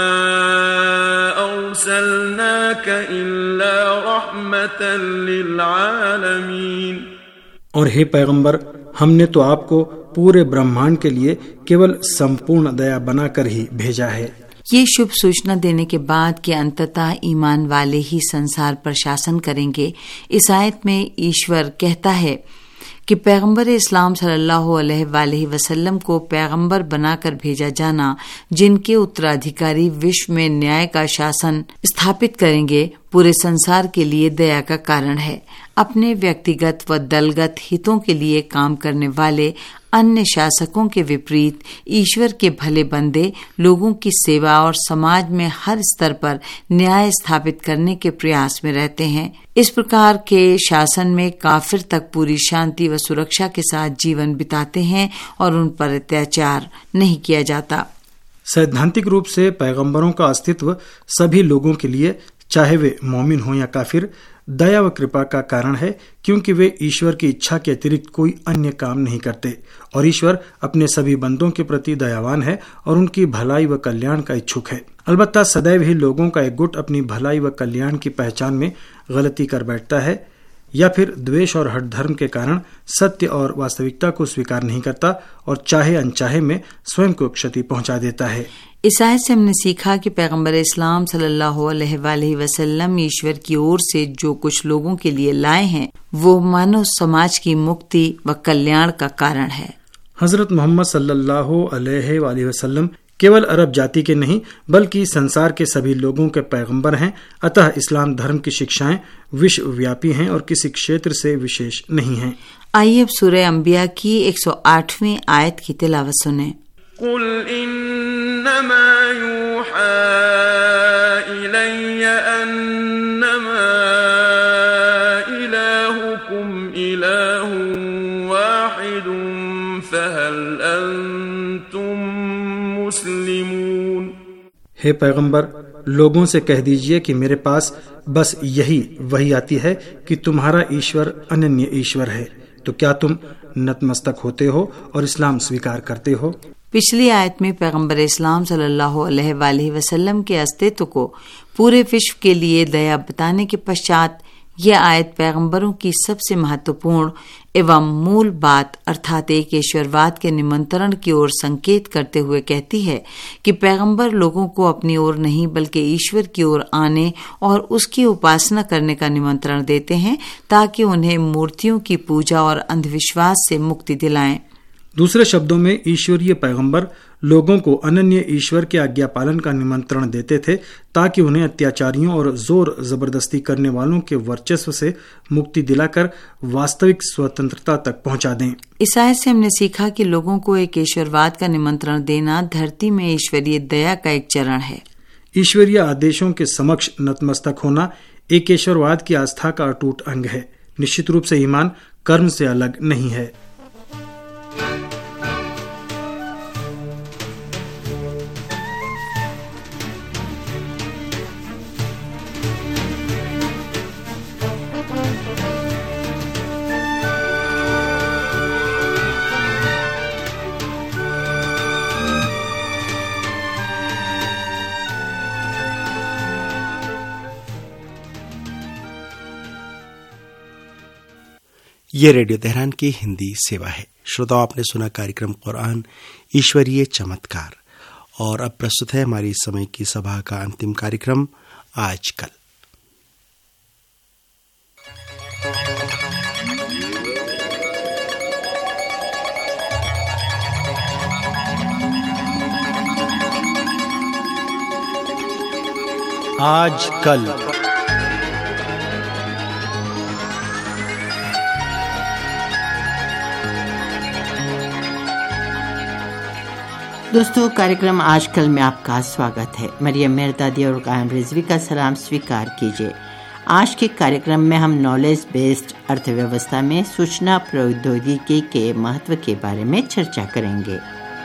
S3: अर्सलनाक इल्ला रहमतन लिल आलमीन।
S2: और हे पैगंबर, हमने तो आपको पूरे ब्रह्मांड के लिए केवल संपूर्ण दया बनाकर ही भेजा है।
S4: ये शुभ सूचना देने के बाद कि अंततः ईमान वाले ही संसार पर शासन करेंगे, इस आयत में ईश्वर कहता है कि पैगंबर इस्लाम सल्लल्लाहु अलैहि वसल्लम को पैगंबर बनाकर भेजा जाना, जिनके उत्तराधिकारी विश्व में न्याय का शासन स्थापित करेंगे, पूरे संसार के लिए दया का कारण है। अपने व्यक्तिगत व दलगत हितों के लिए काम करने वाले अन्य शासकों के विपरीत ईश्वर के भले बंदे लोगों की सेवा और समाज में हर स्तर पर न्याय स्थापित करने के प्रयास में रहते हैं। इस प्रकार के शासन में काफिर तक पूरी शांति व सुरक्षा के साथ जीवन बिताते हैं और उन पर अत्याचार नहीं किया जाता।
S2: सैद्धांतिक रूप से पैगंबरों का अस्तित्व सभी लोगों के लिए, चाहे वे मोमिन हो या काफिर, दया व कृपा का कारण है, क्योंकि वे ईश्वर की इच्छा के अतिरिक्त कोई अन्य काम नहीं करते और ईश्वर अपने सभी बंदों के प्रति दयावान है और उनकी भलाई व कल्याण का इच्छुक है। अलबत्ता सदैव ही लोगों का एक गुट अपनी भलाई व कल्याण की पहचान में गलती कर बैठता है या फिर द्वेष और हठ धर्म के कारण सत्य और वास्तविकता को स्वीकार नहीं करता और चाहे अनचाहे में स्वयं को क्षति पहुंचा देता है।
S4: इस आयत से हमने सीखा कि पैगंबर इस्लाम सल्लल्लाहु अलैहि वसल्लम ईश्वर की ओर से जो कुछ लोगों के लिए लाए हैं वो मानव समाज की मुक्ति व कल्याण का कारण है।
S2: हजरत मोहम्मद सल्लल्लाहु अलैहि वसल्लम केवल अरब जाति के नहीं बल्कि संसार के सभी लोगों के पैगंबर हैं। अतः इस्लाम धर्म की शिक्षाएं विश्वव्यापी हैं और किसी क्षेत्र से विशेष नहीं हैं।
S4: आइए अब सूरह अंबिया की एक सौ आठवीं आयत की तिलावत सुने।
S3: कुल इन्नमा यूहा इलैया अन्नमा इलाहुकुम इलाहुन वाहिदुन फहल अंतुम मुस्लिमून।
S2: हे पैगंबर, लोगों से कह दीजिए कि मेरे पास बस यही वही आती है कि तुम्हारा ईश्वर अनन्य ईश्वर है, तो क्या तुम नतमस्तक होते हो और इस्लाम स्वीकार करते हो?
S4: पिछली आयत में पैगंबर इस्लाम सल्लल्लाहु अलैहि वसल्लम के अस्तित्व को पूरे विश्व के लिए दया बताने के पश्चात यह आयत पैगंबरों की सबसे महत्वपूर्ण एवं मूल बात अर्थात एक ईश्वरवाद के निमंत्रण की ओर संकेत करते हुए कहती है कि पैगंबर लोगों को अपनी ओर नहीं बल्कि ईश्वर की ओर आने और उसकी उपासना करने का निमंत्रण देते हैं ताकि उन्हें मूर्तियों की पूजा और अंधविश्वास से मुक्ति दिलाएं।
S2: दूसरे शब्दों में ईश्वरीय पैगंबर लोगों को अनन्य ईश्वर के आज्ञा पालन का निमंत्रण देते थे ताकि उन्हें अत्याचारियों और जोर जबरदस्ती करने वालों के वर्चस्व से मुक्ति दिलाकर वास्तविक स्वतंत्रता तक पहुंचा दें।
S4: इस आयत से हमने सीखा कि लोगों को एक ईश्वरवाद का निमंत्रण देना धरती में ईश्वरीय दया का एक चरण है।
S2: ईश्वरीय आदेशों के समक्ष नतमस्तक होना एक ईश्वरवाद की आस्था का अटूट अंग है। निश्चित रूप से ईमान कर्म से अलग नहीं है।
S1: ये रेडियो तेहरान की हिंदी सेवा है। श्रोताओं, आपने सुना कार्यक्रम कुरान ईश्वरीय चमत्कार और अब प्रस्तुत है हमारी समय की सभा का अंतिम कार्यक्रम आज कल। आज कल।
S5: दोस्तों, कार्यक्रम आजकल में आपका स्वागत है। मरियम मेहरदादी और कायम रिजवी का सलाम स्वीकार कीजिए। आज के कार्यक्रम में हम नॉलेज बेस्ड अर्थव्यवस्था में सूचना प्रौद्योगिकी के महत्व के बारे में चर्चा करेंगे।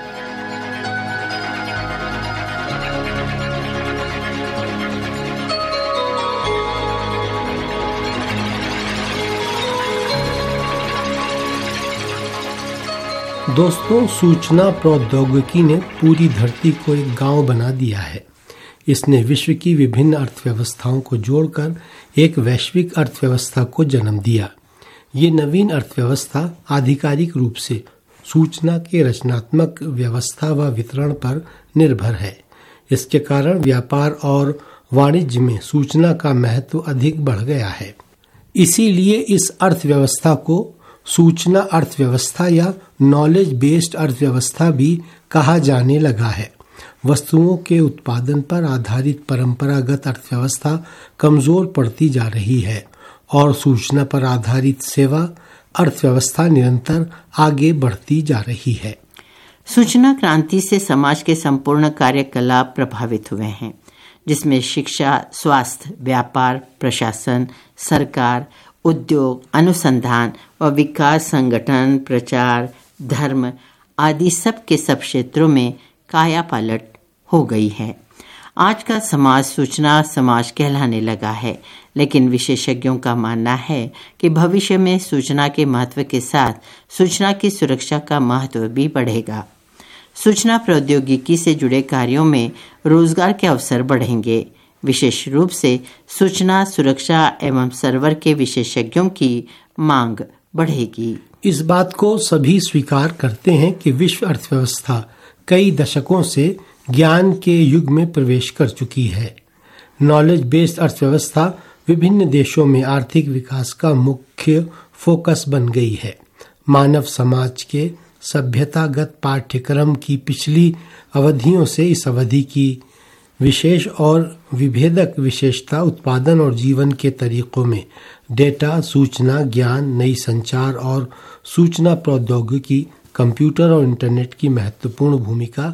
S11: दोस्तों, सूचना प्रौद्योगिकी ने पूरी धरती को एक गांव बना दिया है। इसने विश्व की विभिन्न अर्थव्यवस्थाओं को जोड़कर एक वैश्विक अर्थव्यवस्था को जन्म दिया। ये नवीन अर्थव्यवस्था आधिकारिक रूप से सूचना के रचनात्मक व्यवस्था व वितरण पर निर्भर है। इसके कारण व्यापार और वाणिज्य में सूचना का महत्व अधिक बढ़ गया है। इसीलिए इस अर्थव्यवस्था को सूचना अर्थव्यवस्था या नॉलेज बेस्ड अर्थव्यवस्था भी कहा जाने लगा है। वस्तुओं के उत्पादन पर आधारित परंपरागत अर्थव्यवस्था कमजोर पड़ती जा रही है और सूचना पर आधारित सेवा अर्थव्यवस्था निरंतर आगे बढ़ती जा रही है।
S5: सूचना क्रांति से समाज के संपूर्ण कार्यकलाप प्रभावित हुए हैं, जिसमें शिक्षा, स्वास्थ्य, व्यापार, प्रशासन, सरकार, उद्योग, अनुसंधान व विकास, संगठन, प्रचार, धर्म आदि सब के सब क्षेत्रों में काया पलट हो गई है। आज का समाज सूचना समाज कहलाने लगा है, लेकिन विशेषज्ञों का मानना है कि भविष्य में सूचना के महत्व के साथ सूचना की सुरक्षा का महत्व भी बढ़ेगा। सूचना प्रौद्योगिकी से जुड़े कार्यों में रोजगार के अवसर बढ़ेंगे। विशेष रूप से सूचना सुरक्षा एवं सर्वर के विशेषज्ञों की मांग बढ़ेगी।
S11: इस बात को सभी स्वीकार करते हैं कि विश्व अर्थव्यवस्था कई दशकों से ज्ञान के युग में प्रवेश कर चुकी है। नॉलेज बेस्ड अर्थव्यवस्था विभिन्न देशों में आर्थिक विकास का मुख्य फोकस बन गई है। मानव समाज के सभ्यतागत पाठ्यक्रम की पिछली अवधियों से इस अवधि की विशेष और विभेदक विशेषता उत्पादन और जीवन के तरीकों में डेटा, सूचना, ज्ञान, नई संचार और सूचना प्रौद्योगिकी, कंप्यूटर और इंटरनेट की महत्वपूर्ण भूमिका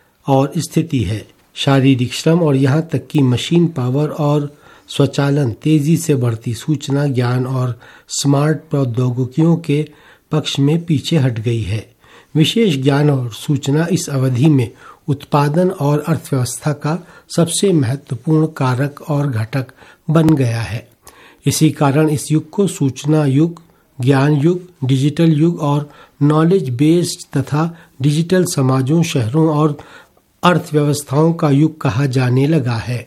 S11: और स्थिति है। शारीरिक श्रम और यहाँ तक कि मशीन पावर और स्वचालन तेजी से बढ़ती सूचना, ज्ञान और स्मार्ट प्रौद्योगिकियों के पक्ष में पीछे हट गई है। विशेष ज्ञान और सूचना इस अवधि में उत्पादन और अर्थव्यवस्था का सबसे महत्वपूर्ण कारक और घटक बन गया है। इसी कारण इस युग को सूचना युग, ज्ञान युग, डिजिटल युग और नॉलेज बेस्ड तथा डिजिटल समाजों, शहरों और अर्थव्यवस्थाओं का युग कहा जाने लगा है।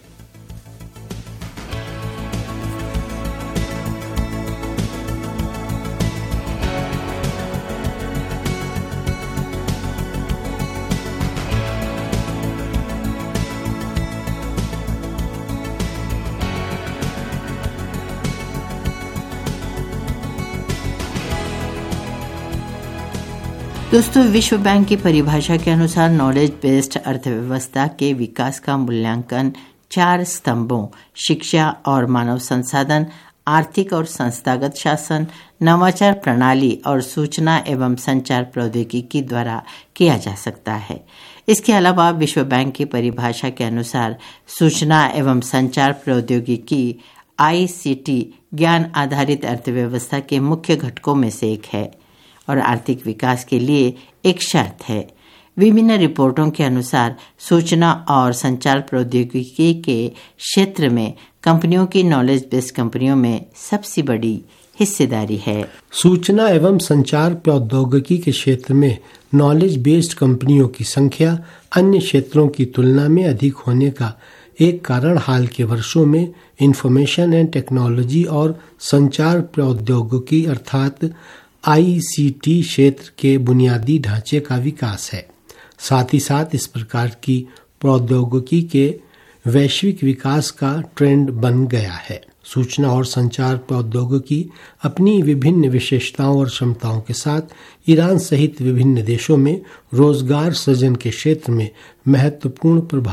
S5: दोस्तों, विश्व बैंक की परिभाषा के अनुसार नॉलेज बेस्ड अर्थव्यवस्था के विकास का मूल्यांकन चार स्तंभों शिक्षा और मानव संसाधन, आर्थिक और संस्थागत शासन, नवाचार प्रणाली और सूचना एवं संचार प्रौद्योगिकी द्वारा किया जा सकता है। इसके अलावा विश्व बैंक की परिभाषा के अनुसार सूचना एवं संचार प्रौद्योगिकी आई सी टी ज्ञान आधारित अर्थव्यवस्था के मुख्य घटकों में से एक है और आर्थिक विकास के लिए एक शर्त है। विभिन्न रिपोर्टों के अनुसार सूचना और संचार प्रौद्योगिकी के क्षेत्र में कंपनियों की नॉलेज बेस्ड कंपनियों में सबसे बड़ी हिस्सेदारी है।
S11: सूचना एवं संचार प्रौद्योगिकी के क्षेत्र में नॉलेज बेस्ड कंपनियों की संख्या अन्य क्षेत्रों की तुलना में अधिक होने का एक कारण हाल के वर्षों में इंफॉर्मेशन एंड टेक्नोलॉजी और संचार प्रौद्योगिकी अर्थात आई सी टी क्षेत्र के बुनियादी ढांचे का विकास है। साथ ही साथ इस प्रकार की प्रौद्योगिकी के वैश्विक विकास का ट्रेंड बन गया है। सूचना और संचार प्रौद्योगिकी अपनी विभिन्न विशेषताओं और क्षमताओं के साथ ईरान सहित विभिन्न देशों में रोजगार सृजन के क्षेत्र में महत्वपूर्ण प्रभाव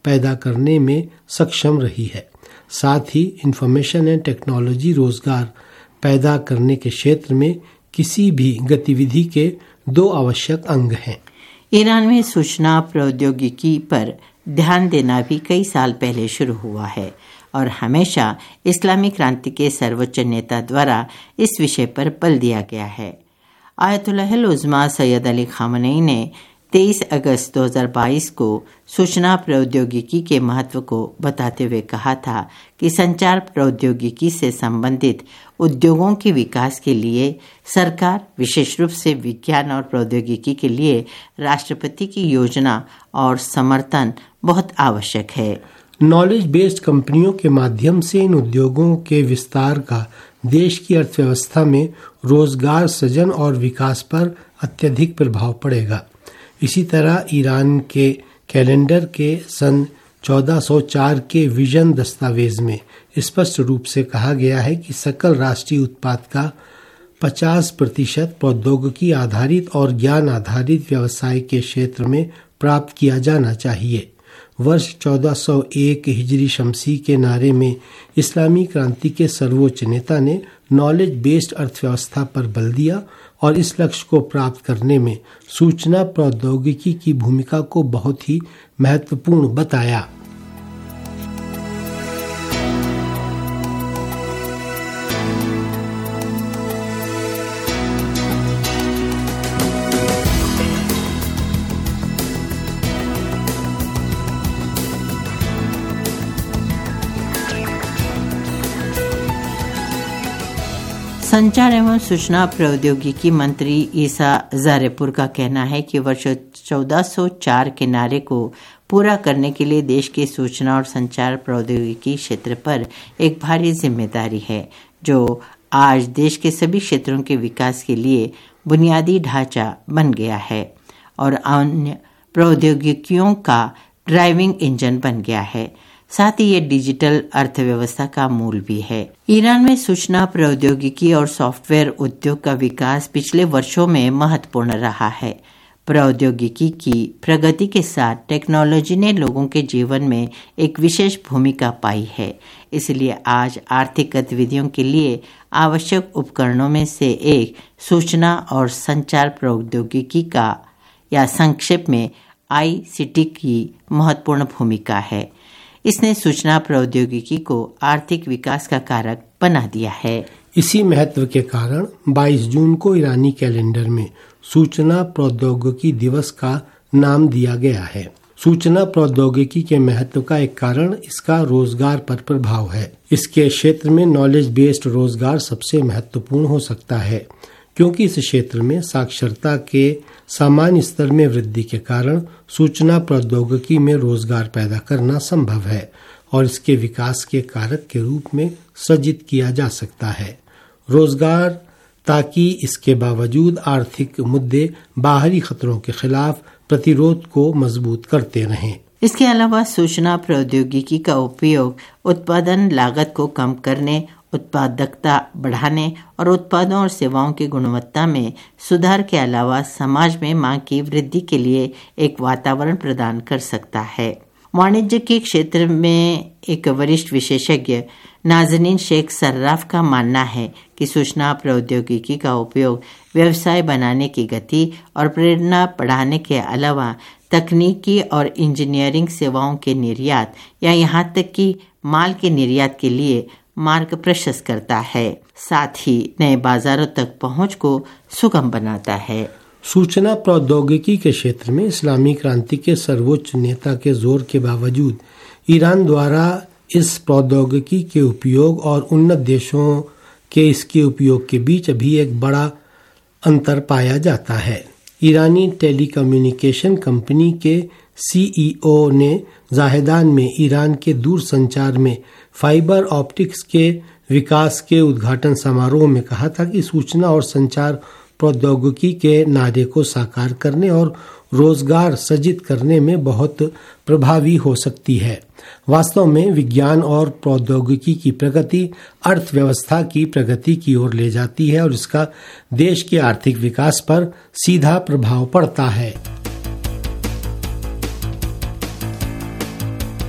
S11: पैदा करने में सक्षम रही है। साथ ही इंफॉर्मेशन एंड टेक्नोलॉजी रोजगार पैदा करने के क्षेत्र में किसी भी गतिविधि के दो आवश्यक अंग हैं।
S5: ईरान में सूचना प्रौद्योगिकी पर ध्यान देना भी कई साल पहले शुरू हुआ है और हमेशा इस्लामी क्रांति के सर्वोच्च नेता द्वारा इस विषय पर बल दिया गया है। Ayatollah Uzma Sayyid Ali Khamenei ने तेईस अगस्त दो हज़ार बाईस को सूचना प्रौद्योगिकी के महत्व को बताते हुए कहा था कि संचार प्रौद्योगिकी से संबंधित उद्योगों के विकास के लिए सरकार, विशेष रूप से विज्ञान और प्रौद्योगिकी के लिए राष्ट्रपति की योजना और समर्थन बहुत आवश्यक है।
S11: नॉलेज बेस्ड कंपनियों के माध्यम से इन उद्योगों के विस्तार का देश की अर्थव्यवस्था में रोजगार सृजन और विकास पर अत्यधिक प्रभाव पड़ेगा। इसी तरह ईरान के कैलेंडर के सन चौदह सौ चार के विजन दस्तावेज में स्पष्ट रूप से कहा गया है कि सकल राष्ट्रीय उत्पाद का पचास प्रतिशत प्रौद्योगिकी आधारित और ज्ञान आधारित व्यवसाय के क्षेत्र में प्राप्त किया जाना चाहिए। वर्ष चौदह सौ एक हिजरी शमसी के नारे में इस्लामी क्रांति के सर्वोच्च नेता ने नॉलेज बेस्ड अर्थव्यवस्था पर बल दिया और इस लक्ष्य को प्राप्त करने में सूचना प्रौद्योगिकी की भूमिका को बहुत ही महत्वपूर्ण बताया।
S5: संचार एवं सूचना प्रौद्योगिकी मंत्री ईसा ज़ारेपुर का कहना है कि वर्ष चौदह सौ चार के नारे को पूरा करने के लिए देश के सूचना और संचार प्रौद्योगिकी क्षेत्र पर एक भारी जिम्मेदारी है, जो आज देश के सभी क्षेत्रों के विकास के लिए बुनियादी ढांचा बन गया है और अन्य प्रौद्योगिकियों का ड्राइविंग इंजन बन गया है। साथ ही ये डिजिटल अर्थव्यवस्था का मूल भी है। ईरान में सूचना प्रौद्योगिकी और सॉफ्टवेयर उद्योग का विकास पिछले वर्षों में महत्वपूर्ण रहा है। प्रौद्योगिकी की प्रगति के साथ टेक्नोलॉजी ने लोगों के जीवन में एक विशेष भूमिका पाई है। इसलिए आज आर्थिक गतिविधियों के लिए आवश्यक उपकरणों में से एक सूचना और संचार प्रौद्योगिकी का या संक्षेप में आई सी टी की महत्वपूर्ण भूमिका है। इसने सूचना प्रौद्योगिकी को आर्थिक विकास का कारक बना दिया है।
S11: इसी महत्व के कारण बाईस जून को ईरानी कैलेंडर में सूचना प्रौद्योगिकी दिवस का नाम दिया गया है। सूचना प्रौद्योगिकी के महत्व का एक कारण इसका रोजगार पर प्रभाव है। इसके क्षेत्र में नॉलेज बेस्ड रोजगार सबसे महत्वपूर्ण हो सकता है, क्योंकि इस क्षेत्र में साक्षरता के सामान्य स्तर में वृद्धि के कारण सूचना प्रौद्योगिकी में रोजगार पैदा करना संभव है और इसके विकास के कारक के रूप में सृजित किया जा सकता है। रोजगार ताकि इसके बावजूद आर्थिक मुद्दे बाहरी खतरों के खिलाफ प्रतिरोध को मजबूत करते रहें।
S5: इसके अलावा सूचना प्रौद्योगिकी का उपयोग उत्पादन लागत को कम करने, उत्पादकता बढ़ाने और उत्पादों और सेवाओं की गुणवत्ता में सुधार के अलावा समाज में मांग की वृद्धि के लिए एक वातावरण प्रदान कर सकता है। वाणिज्य के क्षेत्र में एक वरिष्ठ विशेषज्ञ नाज़नीन शेख सर्राफ का मानना है कि सूचना प्रौद्योगिकी का उपयोग व्यवसाय बनाने की गति और प्रेरणा बढ़ाने के अलावा तकनीकी और इंजीनियरिंग सेवाओं के निर्यात या यहाँ तक कि माल के निर्यात के लिए मार्ग प्रशस्त करता है। साथ ही नए बाजारों तक पहुंच को सुगम बनाता है।
S11: सूचना प्रौद्योगिकी के क्षेत्र में इस्लामी क्रांति के सर्वोच्च नेता के जोर के बावजूद ईरान द्वारा इस प्रौद्योगिकी के उपयोग और उन्नत देशों के इसके उपयोग के बीच अभी एक बड़ा अंतर पाया जाता है। ईरानी टेलीकम्युनिकेशन कंपनी के सी ई ओ ने जाहेदान में ईरान के दूर संचार में फाइबर ऑप्टिक्स के विकास के उद्घाटन समारोह में कहा था कि सूचना और संचार प्रौद्योगिकी के नारे को साकार करने और रोजगार सृजित करने में बहुत प्रभावी हो सकती है। वास्तव में विज्ञान और प्रौद्योगिकी की प्रगति अर्थव्यवस्था की प्रगति की ओर ले जाती है और इसका देश के आर्थिक विकास पर सीधा प्रभाव पड़ता है।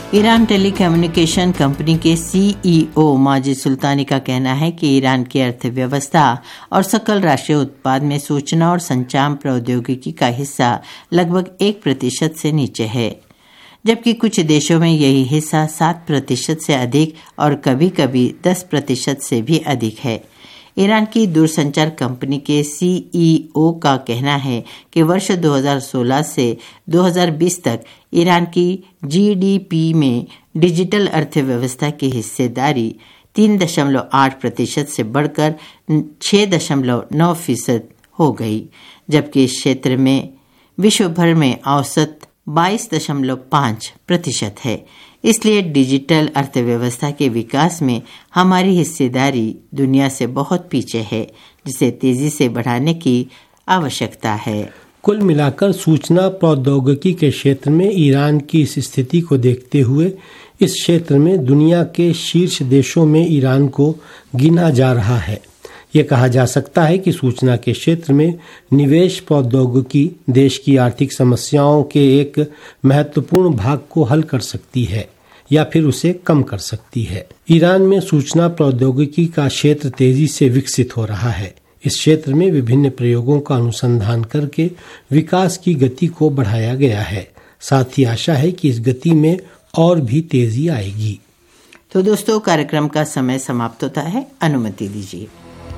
S5: ईरान टेलीकम्युनिकेशन कंपनी के सीईओ माजिद सुल्तानी का कहना है कि ईरान की अर्थव्यवस्था और सकल राष्ट्रीय उत्पाद में सूचना और संचार प्रौद्योगिकी का हिस्सा लगभग एक प्रतिशत से नीचे है, जबकि कुछ देशों में यही हिस्सा सात प्रतिशत से अधिक और कभी कभी दस प्रतिशत से भी अधिक है। ईरान की दूरसंचार कंपनी के सीईओ का कहना है कि वर्ष दो हज़ार सोलह से दो हज़ार बीस तक ईरान की जीडीपी में डिजिटल अर्थव्यवस्था की हिस्सेदारी तीन दशमलव आठ प्रतिशत से बढ़कर छह दशमलव नौ फीसद हो गई, जबकि इस क्षेत्र में विश्व भर में औसत बाईस दशमलव पाँच प्रतिशत है। इसलिए डिजिटल अर्थव्यवस्था के विकास में हमारी हिस्सेदारी दुनिया से बहुत पीछे है, जिसे तेजी से बढ़ाने की आवश्यकता है।
S11: कुल मिलाकर सूचना प्रौद्योगिकी के क्षेत्र में ईरान की इस स्थिति को देखते हुए इस क्षेत्र में दुनिया के शीर्ष देशों में ईरान को गिना जा रहा है। ये कहा जा सकता है कि सूचना के क्षेत्र में निवेश प्रौद्योगिकी देश की आर्थिक समस्याओं के एक महत्वपूर्ण भाग को हल कर सकती है या फिर उसे कम कर सकती है। ईरान में सूचना प्रौद्योगिकी का क्षेत्र तेजी से विकसित हो रहा है। इस क्षेत्र में विभिन्न प्रयोगों का अनुसंधान करके विकास की गति को बढ़ाया गया है। साथ ही आशा है कि इस गति में और भी तेजी आएगी।
S5: तो दोस्तों, कार्यक्रम का समय समाप्त होता है, अनुमति दीजिए।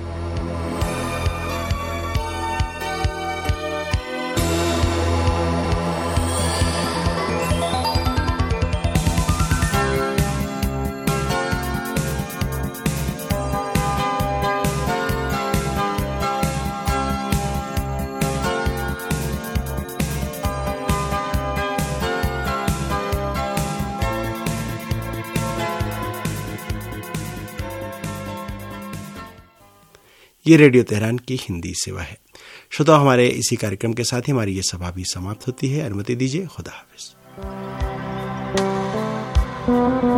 S1: ये रेडियो तेहरान की हिंदी सेवा है। श्रोता, हमारे इसी कार्यक्रम के साथ ही हमारी ये सभा भी समाप्त होती है। अनुमति दीजिए। खुदा हाफिज।